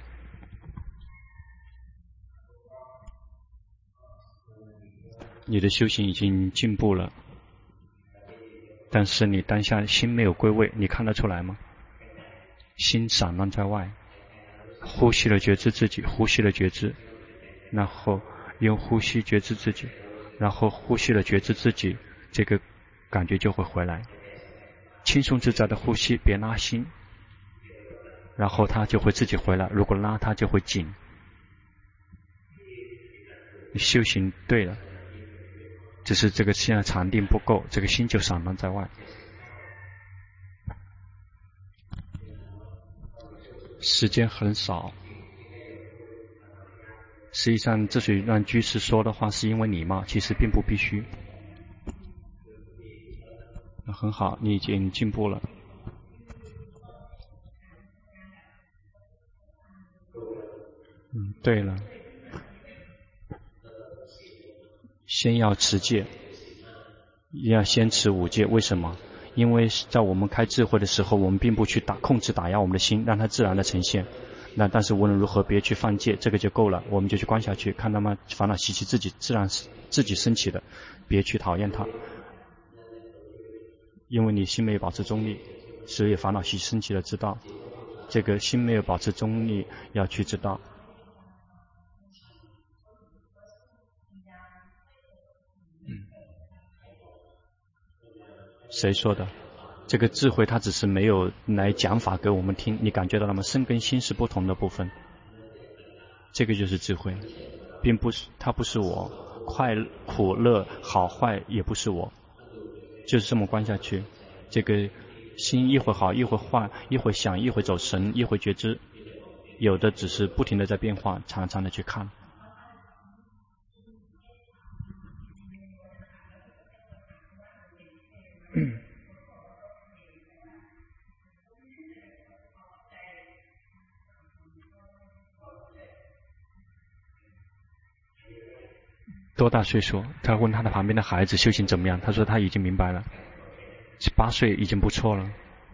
你的修行已经进步了，但是你当下心没有归位，你看得出来吗？心散乱在外，呼吸了觉知自己，呼吸了觉知，然后用呼吸觉知自己，然后呼吸了觉知自己，这个感觉就会回来。轻松自在的呼吸，别拉心，然后它就会自己回来。如果拉它就会紧。你修行对了，只是这个现在禅定不够，这个心就散乱在外。时间很少，实际上之所以让居士说的话是因为礼貌，其实并不必须。很好，你已经进步了。嗯，对了，先要持戒，要先持五戒。为什么？因为在我们开智慧的时候，我们并不去打控制打压我们的心，让它自然的呈现。那但是无论如何别去犯戒，这个就够了。我们就去观下去，看他们烦恼习气自己自然自己升起的，别去讨厌它。因为你心没有保持中立，所以烦恼习气升起了知道。这个心没有保持中立，要去知道。嗯，谁说的？这个智慧它只是没有来讲法给我们听，你感觉到了吗？身跟心是不同的部分，这个就是智慧，并不是它不是我，快苦乐好坏也不是我，就是这么观下去。这个心一会好一会坏，一会想一会走神，一会觉知，有的只是不停的在变化，常常的去看。嗯，多大岁数？他问他的旁边的孩子修行怎么样，他说他已经明白了，八岁已经不错了。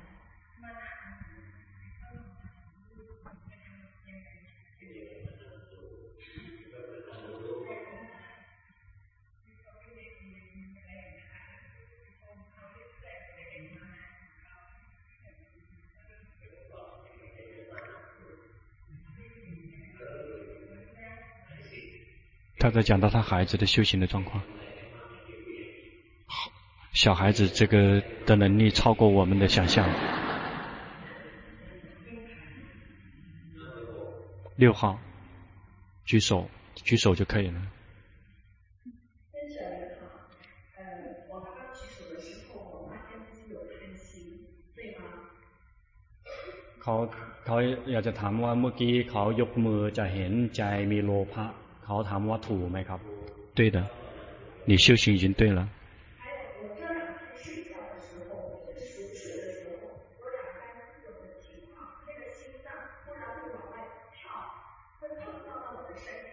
他在讲到他孩子的修行的状况，小孩子这个的能力超过我们的想象。六号，举手，举手就可以了。 先生你好，呃，我刚刚举手的时候，我发现自己有贪心，对吗？ เขาเขาอยากจะถามว่าเมื่อกี้เขายกมือจะเห็นใจมีโลภะเขาถามว่าถูกไหมครับ对的，你修行已经对了。 还有我这两天睡觉的时候，就是熟睡的时候，有两三次的情况，那个心脏突然会往外跳，会碰到了我的身体。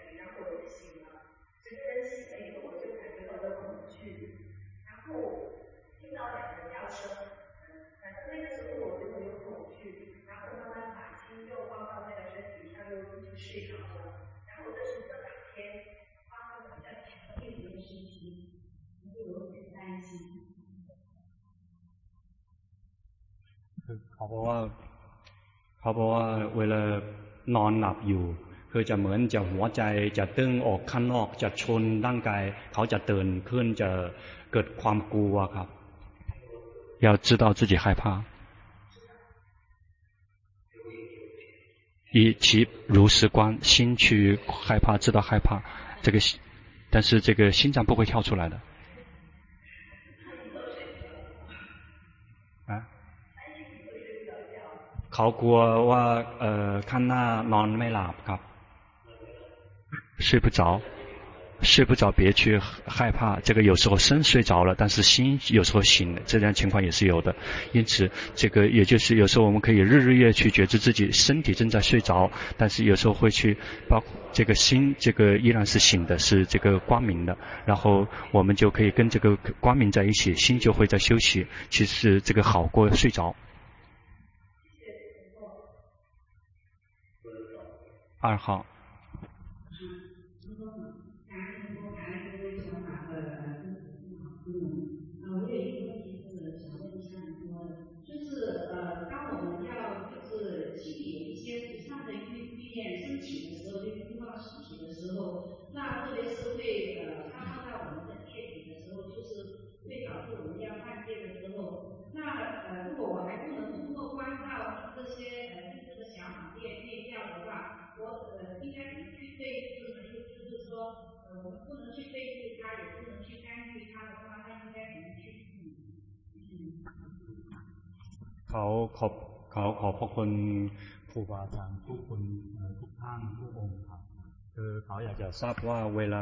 คือเขาบอกว่าเขาบอกว่าเวลานอนหลับอยู่คือจะเหมือนจะหัวใจจะตึงออกข้างนอกจะชนร่างกายเขาจะตื่นขึ้นจะเกิดความกลัวครับ要知道自己害怕以其如实观心去害怕知道害怕这个但是这个心脏不会跳出来的啊เขากลัวว่าเอ่อข้างหน้านอนไม่หลับครับ睡不着睡不着别去害怕这个有时候身睡着了但是心有时候醒了这样情况也是有的因此这个也就是有时候我们可以日日夜去觉知自己身体正在睡着但是有时候会去包括这个心这个依然是醒的是这个光明的然后我们就可以跟这个光明在一起心就会在休息其实这个好过睡着二号那特别是会呃发生到我们的业体的时候，就是会导致我们要犯戒的时候，那呃如果我还不能通过关照这些呃这个想法灭灭掉的话，我呃应该怎么去对治呢？意思就是说，呃我们不能去对治它，也不能去干预它的话，那应该怎么去嗯？ เขาขอบเขาขอบพระคุณครูบาอาจารย์ทุกคนทุกท่านทุกองค์ครับคือเขาอยากจะทราบว่าเวลา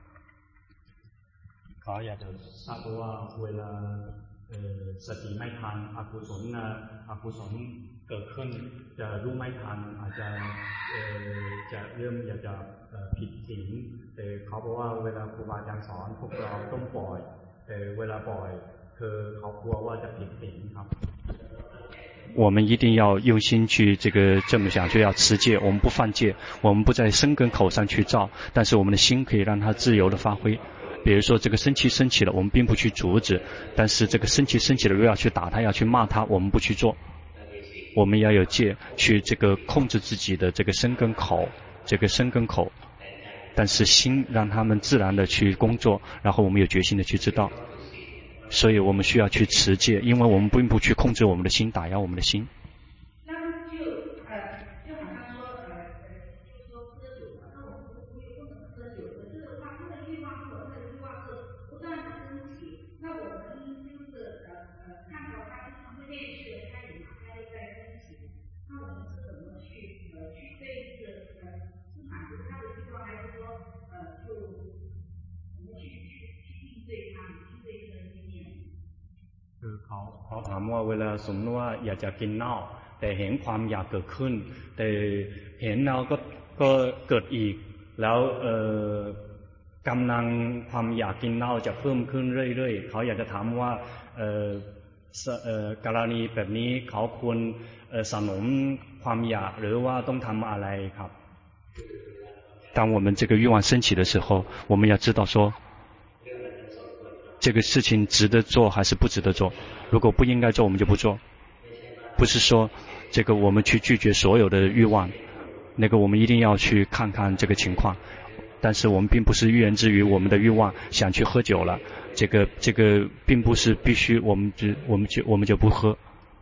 เขาอยากจะทราบว่าเวลาสติไม่ทันอกุศลอกุศลเกิดขึ้นจะรู้ไม่ทันอาจจะจะเริ่มอยากจะผิดศีลแต่เขาบอกว่าเวลาครูบาอาจารย์สอนพวกเราต้องปล่อยแต่เวลาปล่อยคือเขากลัวว่าจะผิดศีลครับ我们一定要用心去这个这么想就要持戒我们不犯戒我们不在身跟口上去造但是我们的心可以让它自由的发挥比如说这个生气升起了我们并不去阻止但是这个生气升起了又要去打它要去骂它我们不去做我们要有戒去这个控制自己的这个身跟口这个身跟口但是心让他们自然的去工作然后我们有决心的去知道所以我们需要去持戒因为我们并不去控制我们的心打压我们的心那就呃就好像说呃就是说喝酒嘛那我们不不能喝酒的这个话这个欲望或者这个欲望是不断的升起那我们就是呃呃看到它经常会练去它也它又在升起那我们是怎么去呃去对治呃是满足它的欲望还是说呃就我们去去去应对它应对这个คือเขาเขาถามว่าเวลาสมมติว่าอยากจะกินเหล้าแต่เห็นความอยากเกิดขึ้นแต่เห็นแล้วก็ก็เกิดอีกแล้วเอ่อกำลังความอยากกินเหล้าจะเพิ่มขึ้นเรื่อยๆเขาอยากจะถามว่าเอ่อเอ่อกรณีแบบนี้เขาควรเอ่อสนองความอยากหรือว่าต้องทำอะไรครับ当我们这个欲望升起的时候我们要知道说这个事情值得做还是不值得做如果不应该做我们就不做不是说这个我们去拒绝所有的欲望那个我们一定要去看看这个情况但是我们并不是欲言之于我们的欲望想去喝酒了这个这个并不是必须我们就我们就我们就不喝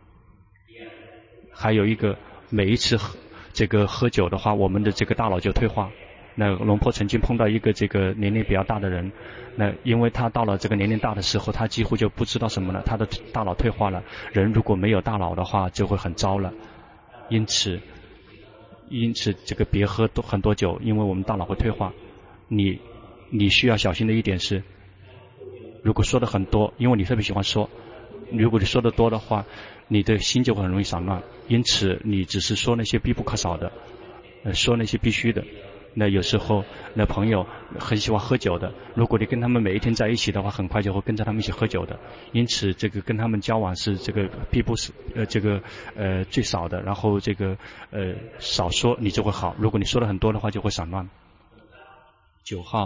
还有一个每一次喝这个喝酒的话我们的这个大脑就退化那龙婆曾经碰到一个这个年龄比较大的人那因为他到了这个年龄大的时候他几乎就不知道什么了他的大脑退化了人如果没有大脑的话就会很糟了因此因此这个别喝多很多酒因为我们大脑会退化你你需要小心的一点是如果说的很多因为你特别喜欢说如果你说的多的话你的心就会很容易散乱因此你只是说那些必不可少的说那些必须的那有时候那朋友很喜欢喝酒的如果你跟他们每一天在一起的话很快就会跟着他们一起喝酒的因此这个跟他们交往是这个必不是呃这个呃最少的然后这个呃少说你就会好如果你说的很多的话就会散乱九号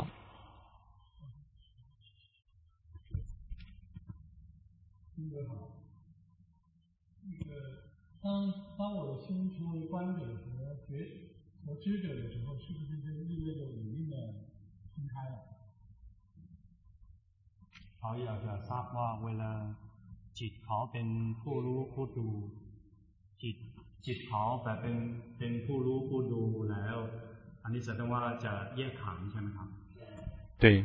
那个好那个当当我的心成为观者和觉和知者的时候，是不是就意味着五蕴的分开了？ เขาอยากจะทราบว่าเวลาจิตเขาเป็นผู้รู้ผู้ดูจิตจิตเขาแบบเป็นเป็นผู้รู้ผู้ดูแล้วอันนี้แสดงว่าจะแยกขันธ์ใช่ไหมครับ对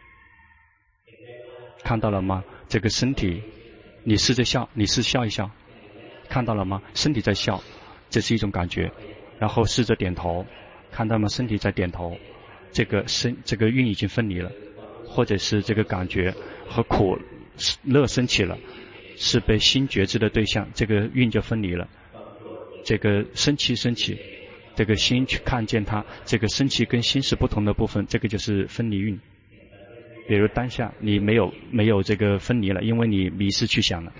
看到了吗这个身体你试着笑你试笑一笑看到了吗身体在笑这是一种感觉然后试着点头看到吗身体在点头这个身这个运已经分离了或者是这个感觉和苦乐升起了是被心觉知的对象这个运就分离了这个生气升起这个心去看见它这个生气跟心是不同的部分这个就是分离运比如当下你没有没有这个分离了因为你迷失去想了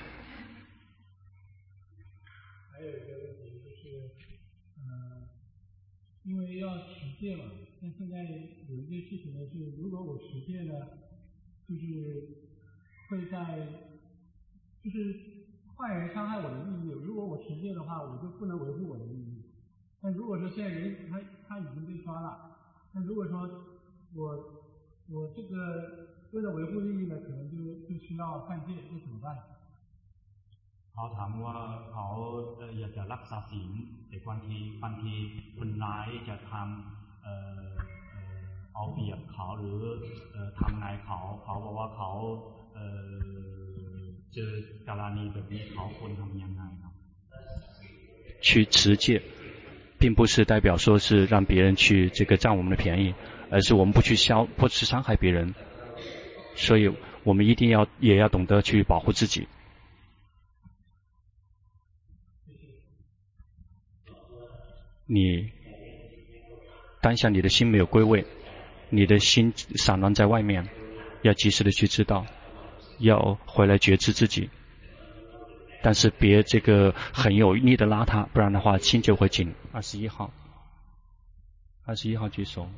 还有一个问题就是嗯因为要持戒嘛但现在有一件事情呢是如果我持戒呢就是会在就是坏人伤害我的利益如果我持戒的话我就不能维护我的利益但如果说现在人他他已经被抓了那如果说我我这个为了维护利益呢可能就就需要犯戒这怎么办เขาถามว่าเขาอยากจะรักษาศีลแต่บางทีบางทีคนร้ายจะทำเอ่อเอาเปรียบเขาหรือทำนายเขาเขาบอกว่าเขาเอ่อเจอกรณีแบบนี้เขาควรทำยังไงครับ去持戒并不是代表说是让别人去这个占我们的便宜而是我们不去消不去伤害别人所以我们一定要也要懂得去保护自己你当下你的心没有归位你的心散乱在外面要及时的去知道要回来觉知自己但是别这个很有力的拉它不然的话心就会紧二十一号二十一号举手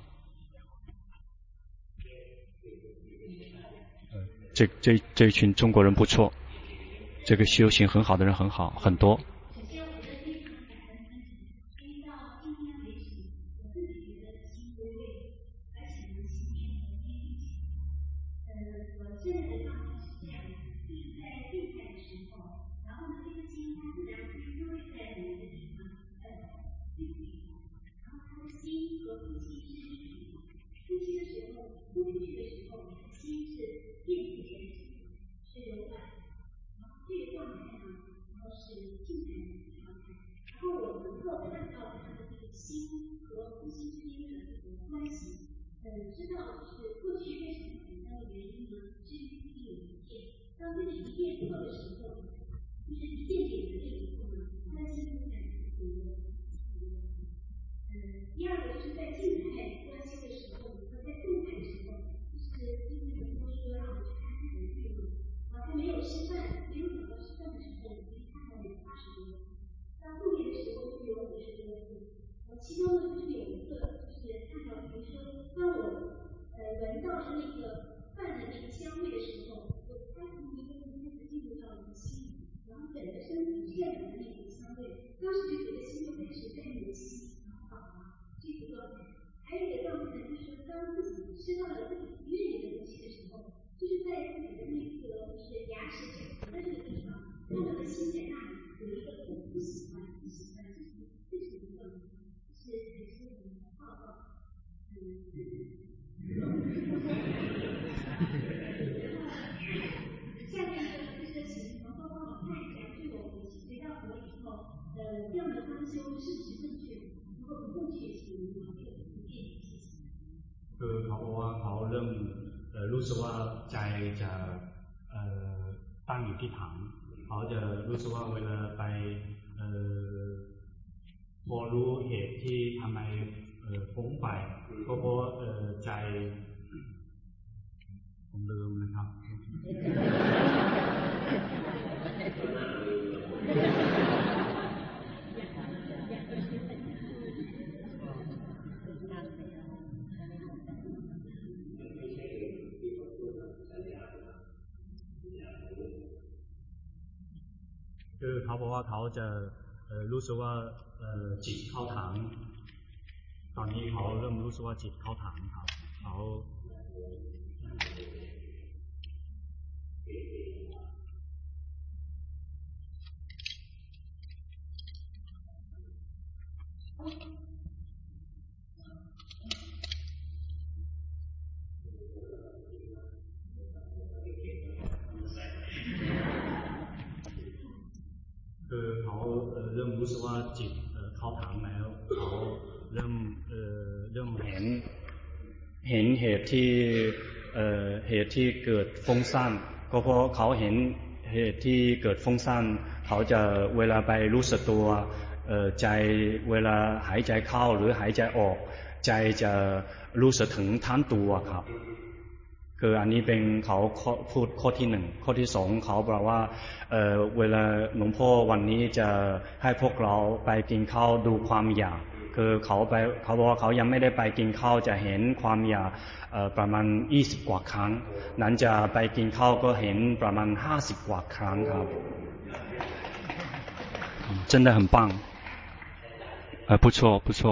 这这这群中国人不错这个修行很好的人很好很多คือเขาบอกว่าเขาเริ่มรู้สึกว่าใจจะตั้งอยู่ที่ฐานเขาจะรู้สึกว่าเวลาไปพอรู้เหตุที่ทำไมฟุ้งไปก็เพราะใจผมลืมนะครับคือเขาบอกว่าเขาจะอรู้สึกว่าเอ่อจิตเข้าฐานตอนนี้เขาเริ่มรู้สึกว่าจิตเข้าฐานครับเขาคือเขาเริ่มรู้สึกว่าจิตเข้าฐานแล้วเขาเริ่มเอ่อเริ่มเห็นเห็นเหตุที่เอ่อเหตุที่เกิดฟุ้งซ่านก็เพราะเขาเห็นเหตุที่เกิดฟุ้งซ่านเขาจะเวลาไปรู้สึกตัวเอ่อใจเวลาหายใจเข้าหรือหายใจออกใจจะรู้สึกถึงทั้งตัวครับคืออันนี้เป็นเขาพูดข้อที่หนึ่งข้อที่สองเขาบอกว่าเอ่อเวลาหลวงพ่อวันนี้จะให้พวกเราไปกินข้าวดูความอยากคือเขาไปเขาบอกว่าเขายังไม่ได้ไปกินข้าวจะเห็นความอยากเอ่อประมาณยี่สิบกว่าครั้งนั้นจะไปกินข้าวก็เห็นประมาณห้าสิบกว่าครั้งครับ真的很棒呃不错不错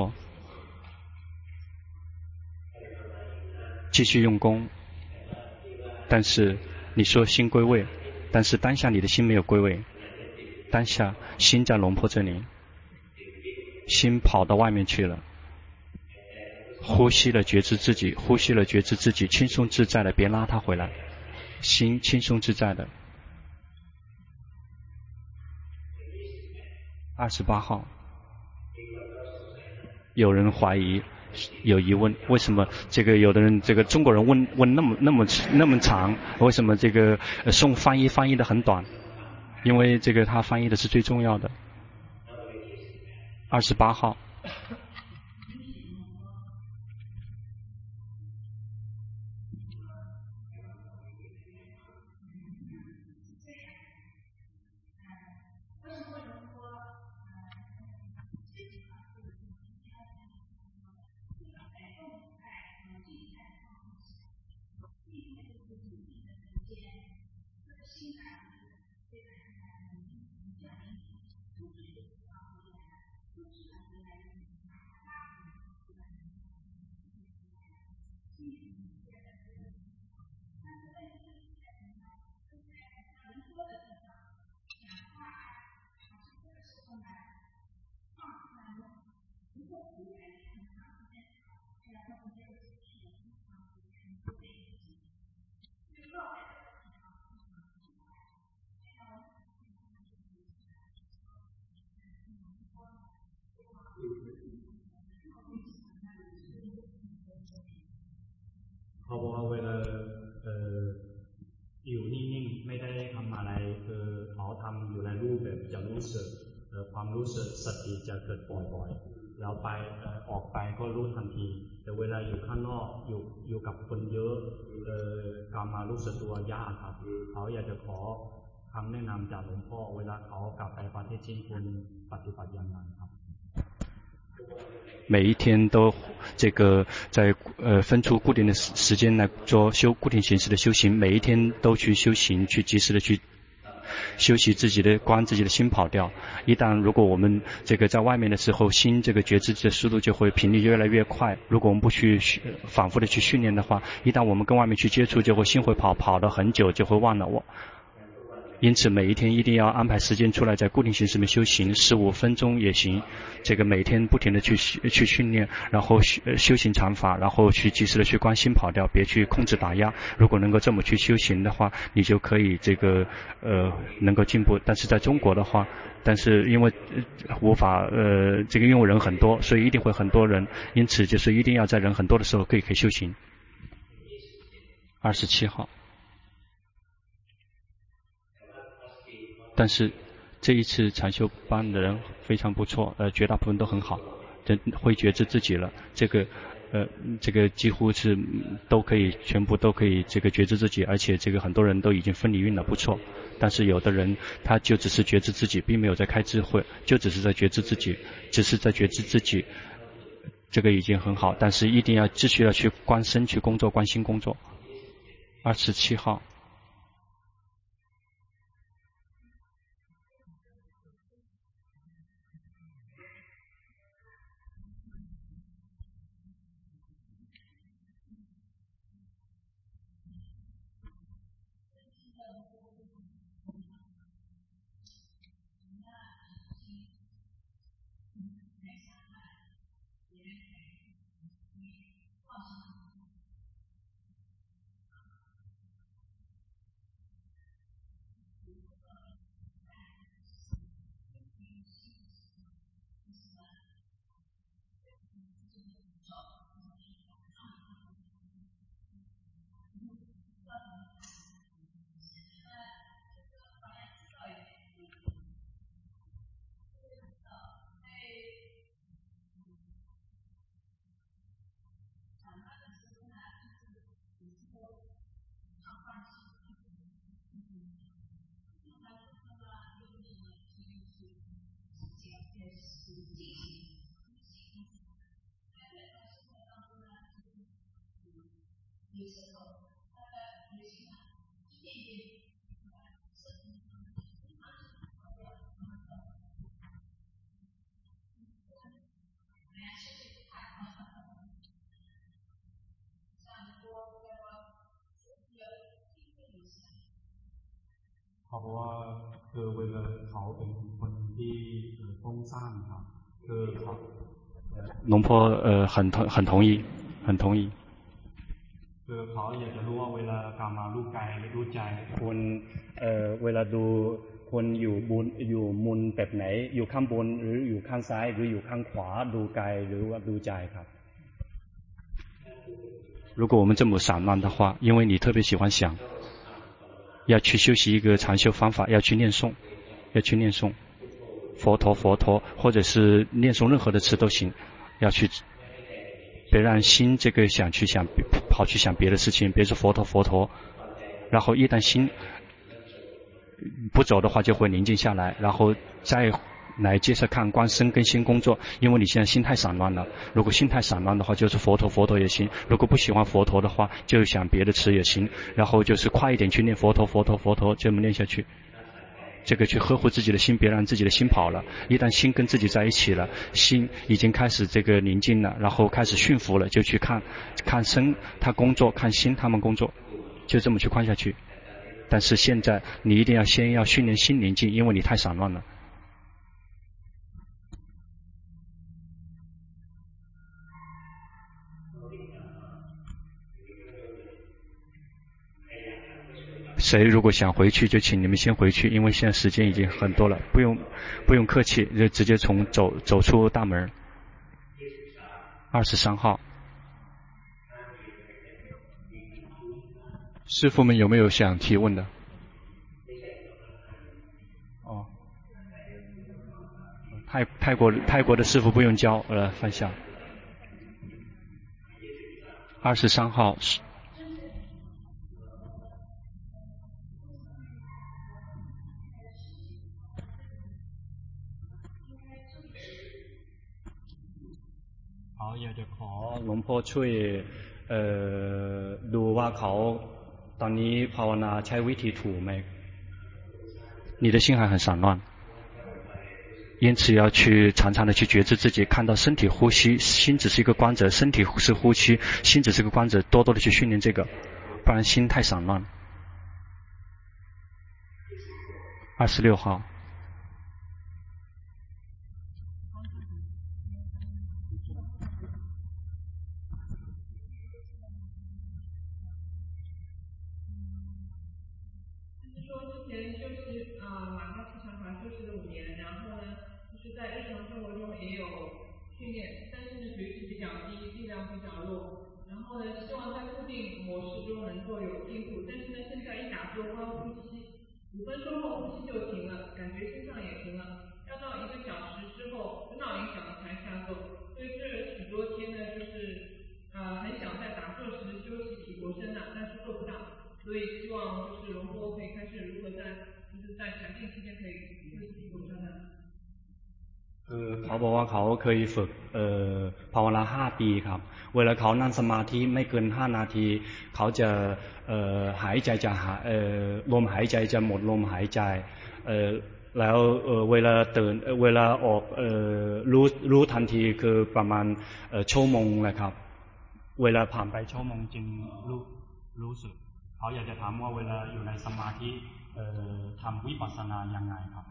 继续用功但是你说心归位但是当下你的心没有归位当下心在龙婆这里心跑到外面去了呼吸了觉知自己呼吸了觉知自己轻松自在的别拉它回来心轻松自在的二十八号有人怀疑有疑问为什么这个有的人这个中国人问问那么那么那么长为什么这个送翻译翻译的很短因为这个他翻译的是最重要的二十八号เขาบอกว่าเวลาเอ่ออยู่นิ่งๆไม่ได้ทำอะไรคือเขาทำอยู่ในรูปแบบจะรู้สึกความรู้สึกสติจะเกิดบ่อยๆแล้วไปออกไปก็รู้ทันทีแต่เวลาอยู่ข้างนอกอยู่อยู่กับคนเยอะเอ่อการมารู้สึกตัวยากครับเขาอยากจะขอคำแนะนำจากหลวงพ่อเวลาเขากลับไปประเทศจีนควรปฏิบัติอย่างไรครับ每一天都这个在呃分出固定的时间来做修固定形式的修行，每一天都去修行，去及时的去休息自己的观自己的心跑掉。一旦如果我们这个在外面的时候，心这个觉知的速度就会频率越来越快。如果我们不去反复的去训练的话，一旦我们跟外面去接触，就会心会跑跑了很久，就会忘了我。因此每一天一定要安排时间出来在固定形式里面修行，十五分钟也行，这个每天不停的去去训练，然后修行禅法，然后去及时的去观心跑掉，别去控制打压。如果能够这么去修行的话，你就可以这个呃能够进步。但是在中国的话，但是因为无法呃这个因为人很多，所以一定会很多人，因此就是一定要在人很多的时候可以可以修行。二十七号。但是这一次禅修班的人非常不错，呃，绝大部分都很好，真会觉知自己了。这个，呃，这个几乎是都可以，全部都可以这个觉知自己，而且这个很多人都已经分离运了，不错。但是有的人他就只是觉知自己，并没有在开智慧，就只是在觉知自己，只是在觉知自己，这个已经很好。但是一定要继续要去观身去工作，观心工作。二十七号。 เขาบอกว่าคือเวลาเขาเป็นคนที่ฟุ้งซ่านครับคือเขา龙坡呃很同很同意很同意คือเขาอยากจะรู้ว่าเวลากามารู้กายรู้ใจควรเอ่อเวลาดูควรอยู่บนอยู่มุนแบบไหนอยู่ข้างบนหรืออยู่ข้างซ้ายหรืออยู่ข้างขวาดูกายหรือว่าดูใจครับ如果我们这么散乱的话，因为你特别喜欢想，要去修习一个禅修方法，要去念诵，要去念诵佛陀佛陀，或者是念诵任何的词都行，要去别让心这个想去想跑去想别的事情，别说佛陀佛陀，然后一旦心不走的话就会宁静下来，然后再来接着看观身跟心工作，因为你现在心太散乱了，如果心太散乱的话就是佛陀佛陀也行，如果不喜欢佛陀的话就想别的词也行，然后就是快一点去念佛陀佛陀佛陀，这么念下去，这个去呵护自己的心，别让自己的心跑了，一旦心跟自己在一起了，心已经开始这个宁静了，然后开始驯服了，就去看看身他工作，看心他们工作，就这么去看下去。但是现在你一定要先要训练心宁静，因为你太散乱了。谁如果想回去就请你们先回去，因为现在时间已经很多了，不用不用客气，就直接从走走出大门。二十三号，师父们有没有想提问的？哦，泰泰国泰国的师父不用教，我来分享。二十三号是。เขาอยากจะขอหลวงพ่อช่วยเอ่อดูว่าเขาตอนนี้ภาวนาใช้วิธีถูกไหม你的心还很散乱，因此要去常常的去觉知自己，看到身体呼吸，心只是一个观者，身体是呼吸，心只是个观者，多多的去训练这个，不然心太散乱。二十六号。 五分钟后呼吸就停了，感觉心脏也停了，要到一个小时之后头脑影响才下座。所以这许多天呢，就是呃很想在打坐时休息体国身的，但是做不到。所以希望就是龙波可以开始如何在就是在禅定期间可以休息体国身的。 คือเขาบอกว่าเขาเคยฝึกเอ่อภาวนาห้าปีครับเวลาเขานั่งสมาธิไม่เกินห้านาทีเขาจะเอ่อหายใจจะหาเอ่อลมหายใจจะหมดลมหายใจเอ่อแล้วเอ่อเวลาตื่นเวลาออกเอ่อรู้รู้ทันทีคือประมาณเอ่อชั่วโมงนะครับเวลาผ่านไปชั่วโมงจึงรู้รู้สึกเขาอยากจะถามว่าเวลาอยู่ในสมาธิเอ่อทำวิปัสสนายังไงครับ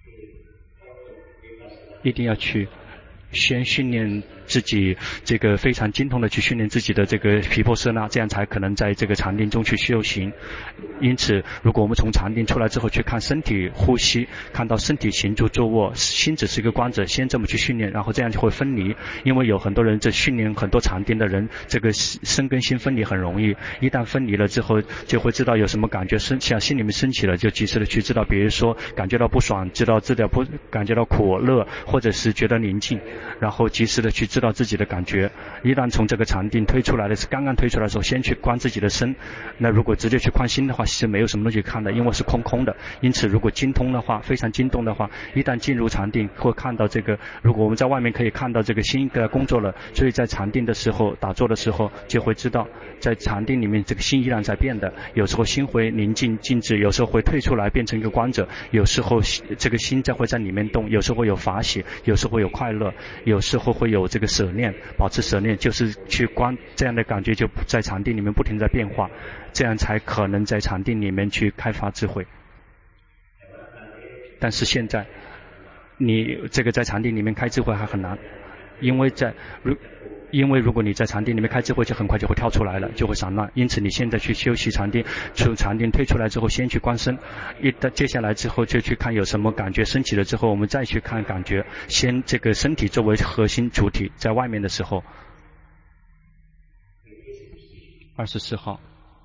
一定要去先训练自己这个非常精通的去训练自己的这个毗婆舍那，这样才可能在这个禅定中去修行。因此如果我们从禅定出来之后去看身体呼吸，看到身体行住坐卧，心只是一个观者，先这么去训练，然后这样就会分离。因为有很多人在训练很多禅定的人，这个身跟心分离很容易，一旦分离了之后就会知道有什么感觉升起，心里面升起了就及时的去知道，比如说感觉到不爽，知道知道不感觉到苦乐，或者是觉得宁静， 然后及时的去知道自己的感觉。一旦从这个禅定推出来的是刚刚推出来的时候，先去观自己的身。那如果直接去观心的话，是没有什么东西看的，因为是空空的。因此如果精通的话，非常精动的话，一旦进入禅定会看到这个，如果我们在外面可以看到这个心的工作了，所以在禅定的时候打坐的时候就会知道，在禅定里面这个心依然在变的，有时候心会宁静静止，有时候会退出来变成一个观者，有时候这个心再会在里面动，有时候会有法喜，有时候会有快乐，有时候会有这个舍念，保持舍念就是去观，这样的感觉就在禅定里面不停在变化，这样才可能在禅定里面去开发智慧。但是现在你这个在禅定里面开智慧还很难，因为在如因为如果你在禅定里面开智慧，就很快就会跳出来了，就会散乱。因此你现在去休息禅定，从禅定退出来之后，先去观身，一旦接下来之后就去看有什么感觉升起了之后，我们再去看感觉。先这个身体作为核心主体，在外面的时候。二十四号。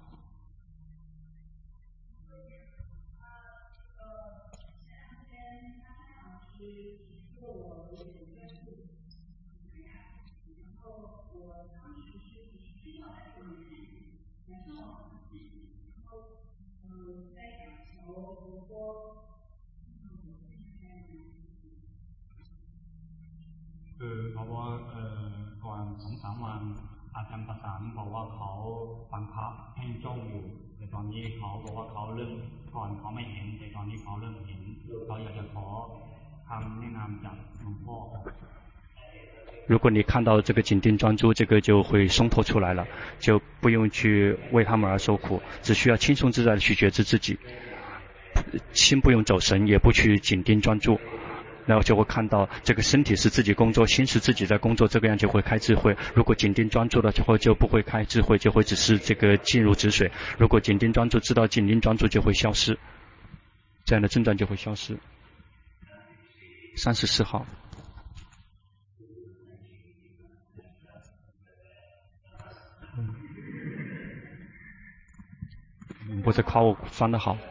คือเพราะว่าเอ่อก่อนสองสามวันอาจารย์ประสานบอกว่าเขาบังคับให้จ้องอยู่แต่ตอนนี้เขาบอกว่าเขาเริ่มก่อนเขาไม่เห็นแต่ตอนนี้เขาเริ่มเห็นเขาอยากจะขอคำแนะนำจากหลวงพ่อ如果你看到这个紧盯专注，这个就会松脱出来了，就不用去为他们而受苦，只需要轻松自在的去觉知自己，心不用走神，也不去紧盯专注，然后就会看到这个身体是自己工作，心是自己在工作，这个样就会开智慧。如果紧盯专注了之后就不会开智慧，就会只是这个进入止水。如果紧盯专注，知道紧盯专注就会消失，这样的症状就会消失。三十四号。我这考我翻得好。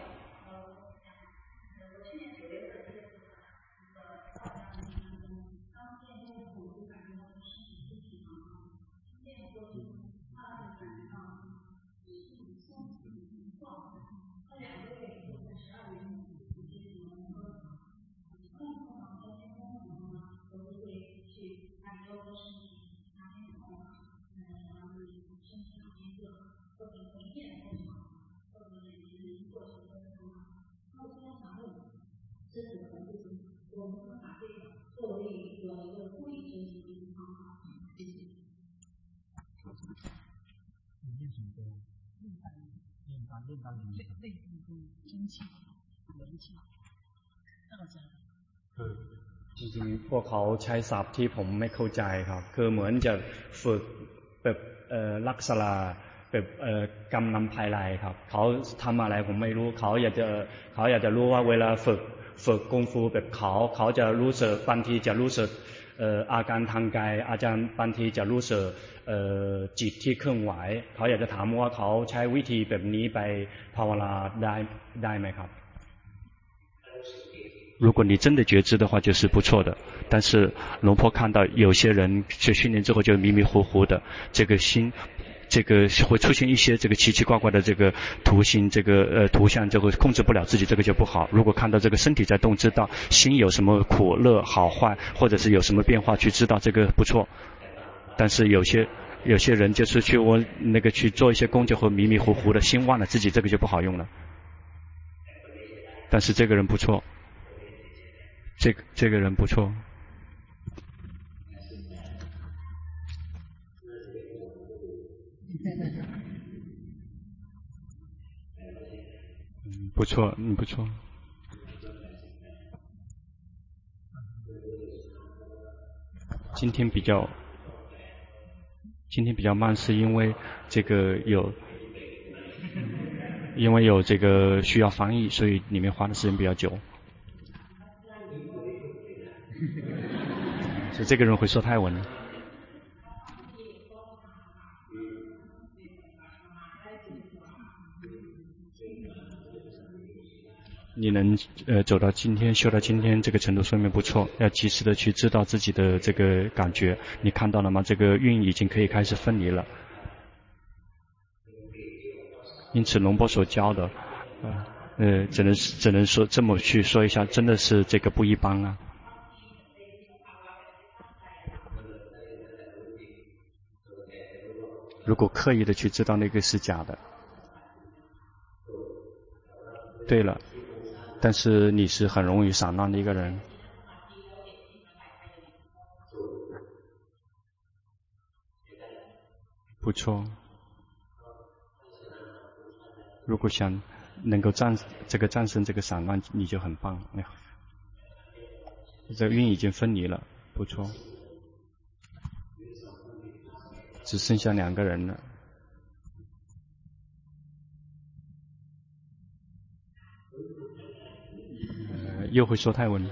จริงๆพวกเขาใช้ศัพท์ที่ผมไม่เข้าใจครับคือเหมือนจะฝึกแบบลักษณะแบบกำนำภายในครับเขาทำอะไรผมไม่รู้เขาอยากจะเขาอยากจะรู้ว่าเวลาฝึกฝึกกงฟูแบบเขาเขาจะรู้สึกบางทีจะรู้สึกอาการทางกายอาจารย์บางทีจะรู้สึกจิตที่เคลื่อนไหวเขาอยากจะถามว่าเขาใช้วิธีแบบนี้ไปภาวนาได้ได้ไหมครับ如果你真的觉知的话就是不错的，但是龙婆看到有些人去训练之后就迷迷糊糊的，这个心这个会出现一些这个奇奇怪怪的这个图形这个呃图像，就会控制不了自己，这个就不好。如果看到这个身体在动，知道心有什么苦乐好坏或者是有什么变化去知道，这个不错。但是有些有些人就是去我那个去做一些功就会迷迷糊糊的，心忘了自己，这个就不好用了。但是这个人不错，这个这个人不错。嗯，不错，嗯，不错。今天比较，今天比较慢，是因为这个有，因为有这个需要翻译，所以里面花的时间比较久。所以这个人会说泰文。 你能呃走到今天，修到今天这个程度，说明不错。要及时的去知道自己的这个感觉。你看到了吗？这个运已经可以开始分离了。因此，龙波所教的，呃呃，只能只能说这么去说一下，真的是这个不一般啊。如果刻意的去知道那个是假的，对了。但是你是很容易散乱的一个人，不错。如果想能够战这个战胜这个散乱，你就很棒。这个运已经分离了，不错。只剩下两个人了。呃，又会说泰文。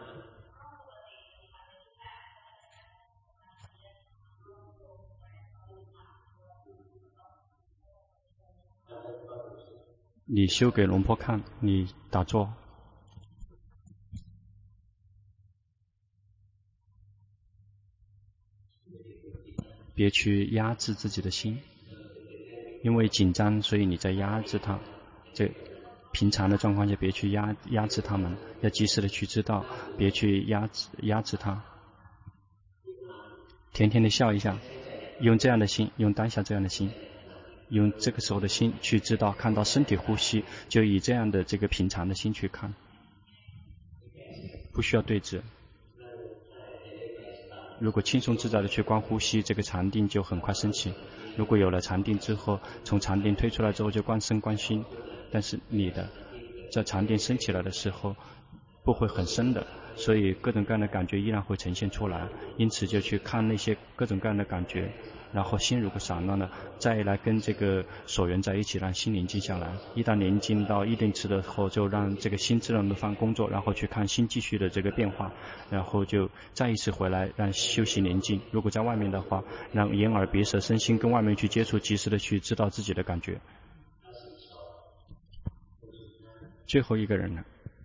你修给龙婆看，你打坐。别去压制自己的心，因为紧张，所以你在压制它。这平常的状况下，别去压压制他们，要及时的去知道，别去压制压制它。甜甜的笑一下，用这样的心，用当下这样的心，用这个时候的心去知道，看到身体呼吸，就以这样的这个平常的心去看，不需要对峙。如果轻松自在的去观呼吸，这个禅定就很快升起。如果有了禅定之后，从禅定退出来之后就观身观心，但是你的在禅定升起来的时候不会很深的，所以各种各样的感觉依然会呈现出来。因此就去看那些各种各样的感觉，然后心如果散乱了，再来跟这个所缘在一起，让心宁静下来。一旦宁静到一定值的时候，就让这个心自然的放工作，然后去看心继续的这个变化，然后就再一次回来让休息宁静。如果在外面的话，让眼耳鼻舌身心跟外面去接触，及时的去知道自己的感觉。最后一个人了。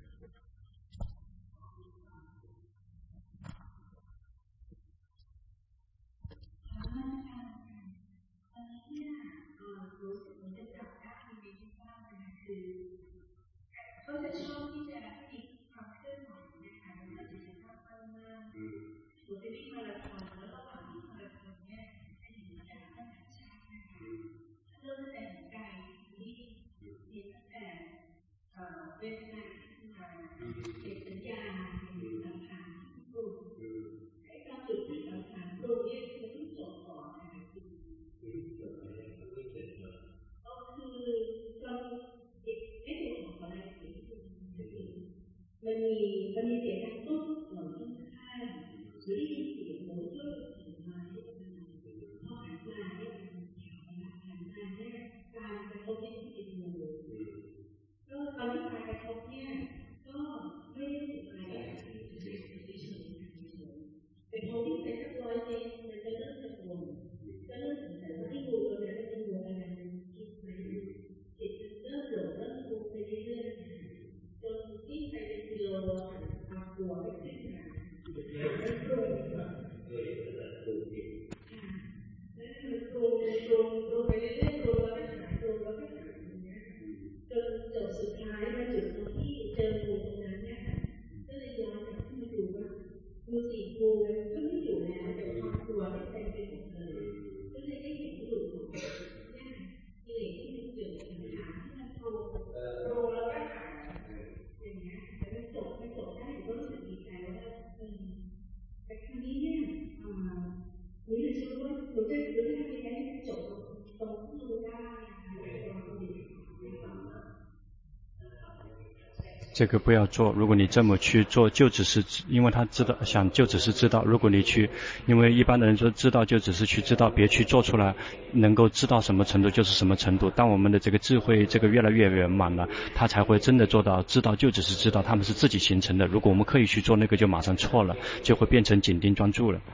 这个不要做，如果你这么去做，就只是因为他知道想就只是知道，如果你去，因为一般的人说知道就只是去知道，别去做出来，能够知道什么程度就是什么程度。当我们的这个智慧这个越来越圆满了，他才会真的做到知道就只是知道，他们是自己形成的。如果我们刻意去做那个，就马上错了，就会变成紧盯专注了。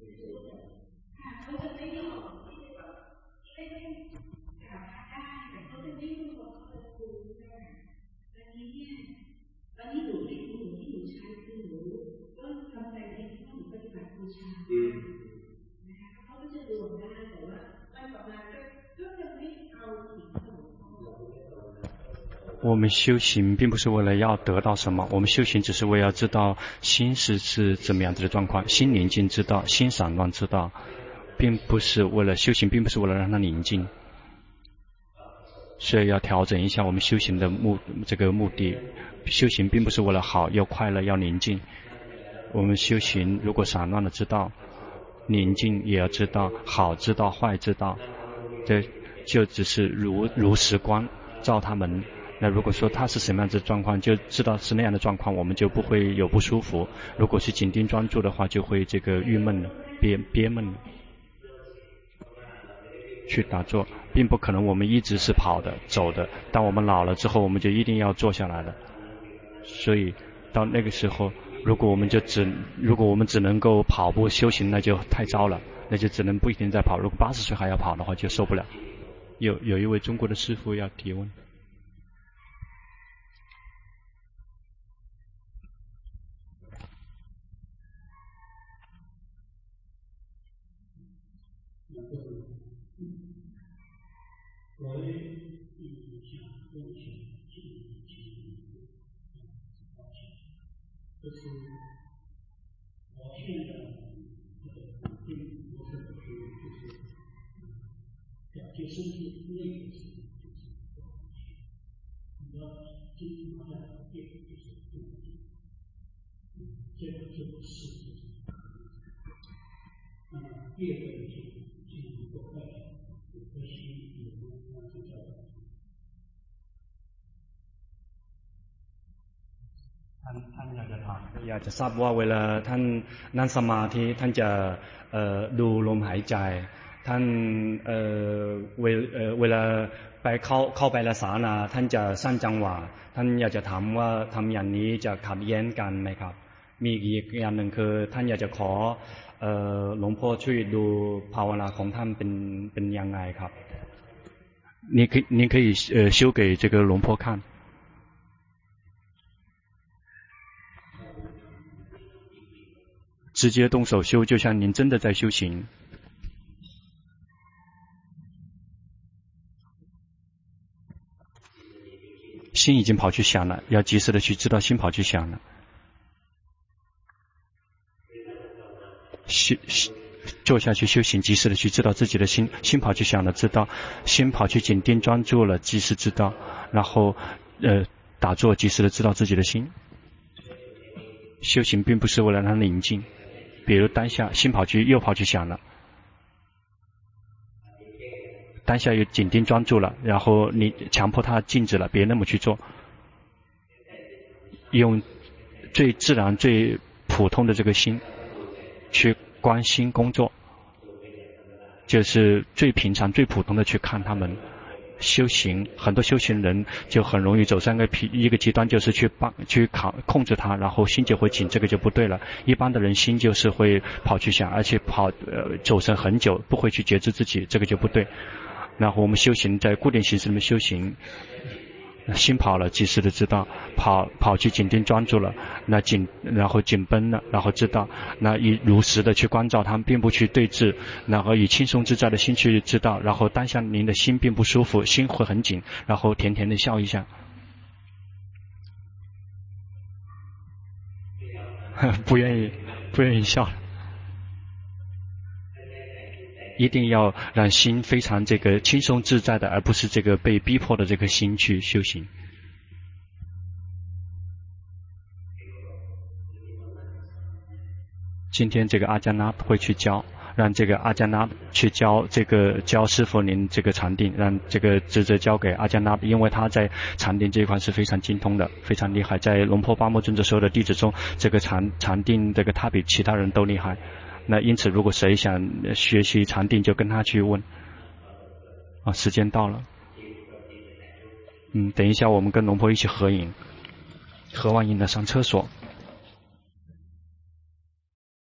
我们修行并不是为了要得到什么，我们修行只是为了知道心是是怎么样子的状况，心宁静知道，心散乱知道，并不是为了修行，并不是为了让它宁静，所以要调整一下我们修行的目这个目的。修行并不是为了好要快乐要宁静，我们修行如果散乱的知道，宁静也要知道，好知道坏知道，这就只是如如实观照他们。那如果说他是什么样子的状况，就知道是那样的状况，我们就不会有不舒服。如果是紧盯专注的话，就会这个郁闷憋憋闷。去打坐并不可能我们一直是跑的走的，当我们老了之后我们就一定要坐下来了。所以到那个时候，如果我们就只如果我们只能够跑步修行，那就太糟了，那就只能不一定再跑。如果八十岁还要跑的话就受不了。有有一位中国的师父要提问。 我也想问一下这个问题，就是我现在这个定不是就是感觉身体累的时候，就是你要经常在变，就是这个就不是。那么第二个问题就是我在我的心里。 ท่านท่านอยากจะถามอยากจะทราบว่าเวลาท่านนั่งสมาธิท่านจะดูลมหายใจท่านเวเวลาไปเข้าเข้าไปละสานาท่านจะสร้างจังหวะท่านอยากจะถามว่าทำอย่างนี้จะขัดแย้งกันไหมครับมีอีกอย่างหนึ่งคือท่านอยากจะขอหลวงพ่อช่วยดูภาวนาของท่านเป็นเป็นยังไงครับ您可以您可以呃修给这个龙婆看。直接动手修，就像您真的在修行。心已经跑去想了，要及时的去知道心跑去想了。修坐下去修行，及时的去知道自己的心，心跑去想了，知道心跑去紧盯专注了，及时知道，然后呃打坐，及时的知道自己的心。修行并不是为了让它宁静。比如当下心跑去又跑去想了，当下又紧盯专注了，然后你强迫它静止了，别那么去做，用最自然最普通的这个心去观心工作，就是最平常最普通的去看他们。修行很多修行人就很容易走上一个一个极端，就是去帮去扛控制它，然后心就会紧，这个就不对了。一般的人心就是会跑去想，而且跑呃走神很久，不会去觉知自己，这个就不对。然后我们修行在固定形式里面修行，心跑了及时的知道，跑跑去紧盯专注了，那紧然后紧绷了，然后知道，那以如实的去关照他们，并不去对峙，然后以轻松自在的心去知道，然后当下您的心并不舒服，心会很紧，然后甜甜的笑一下。不愿意不愿意笑了。一定要让心非常这个轻松自在的，而不是这个被逼迫的这个心去修行。今天这个阿加那会去教，让这个阿加那去教这个教师傅您这个禅定，让这个职责交给阿加那，因为他在禅定这一块是非常精通的，非常厉害。在龙婆巴木尊者所有的弟子中，这个禅禅定这个他比其他人都厉害。那因此如果谁想学习禅定就跟他去问。啊，时间到了。嗯，等一下我们跟龙婆一起合影，合完影了上厕所。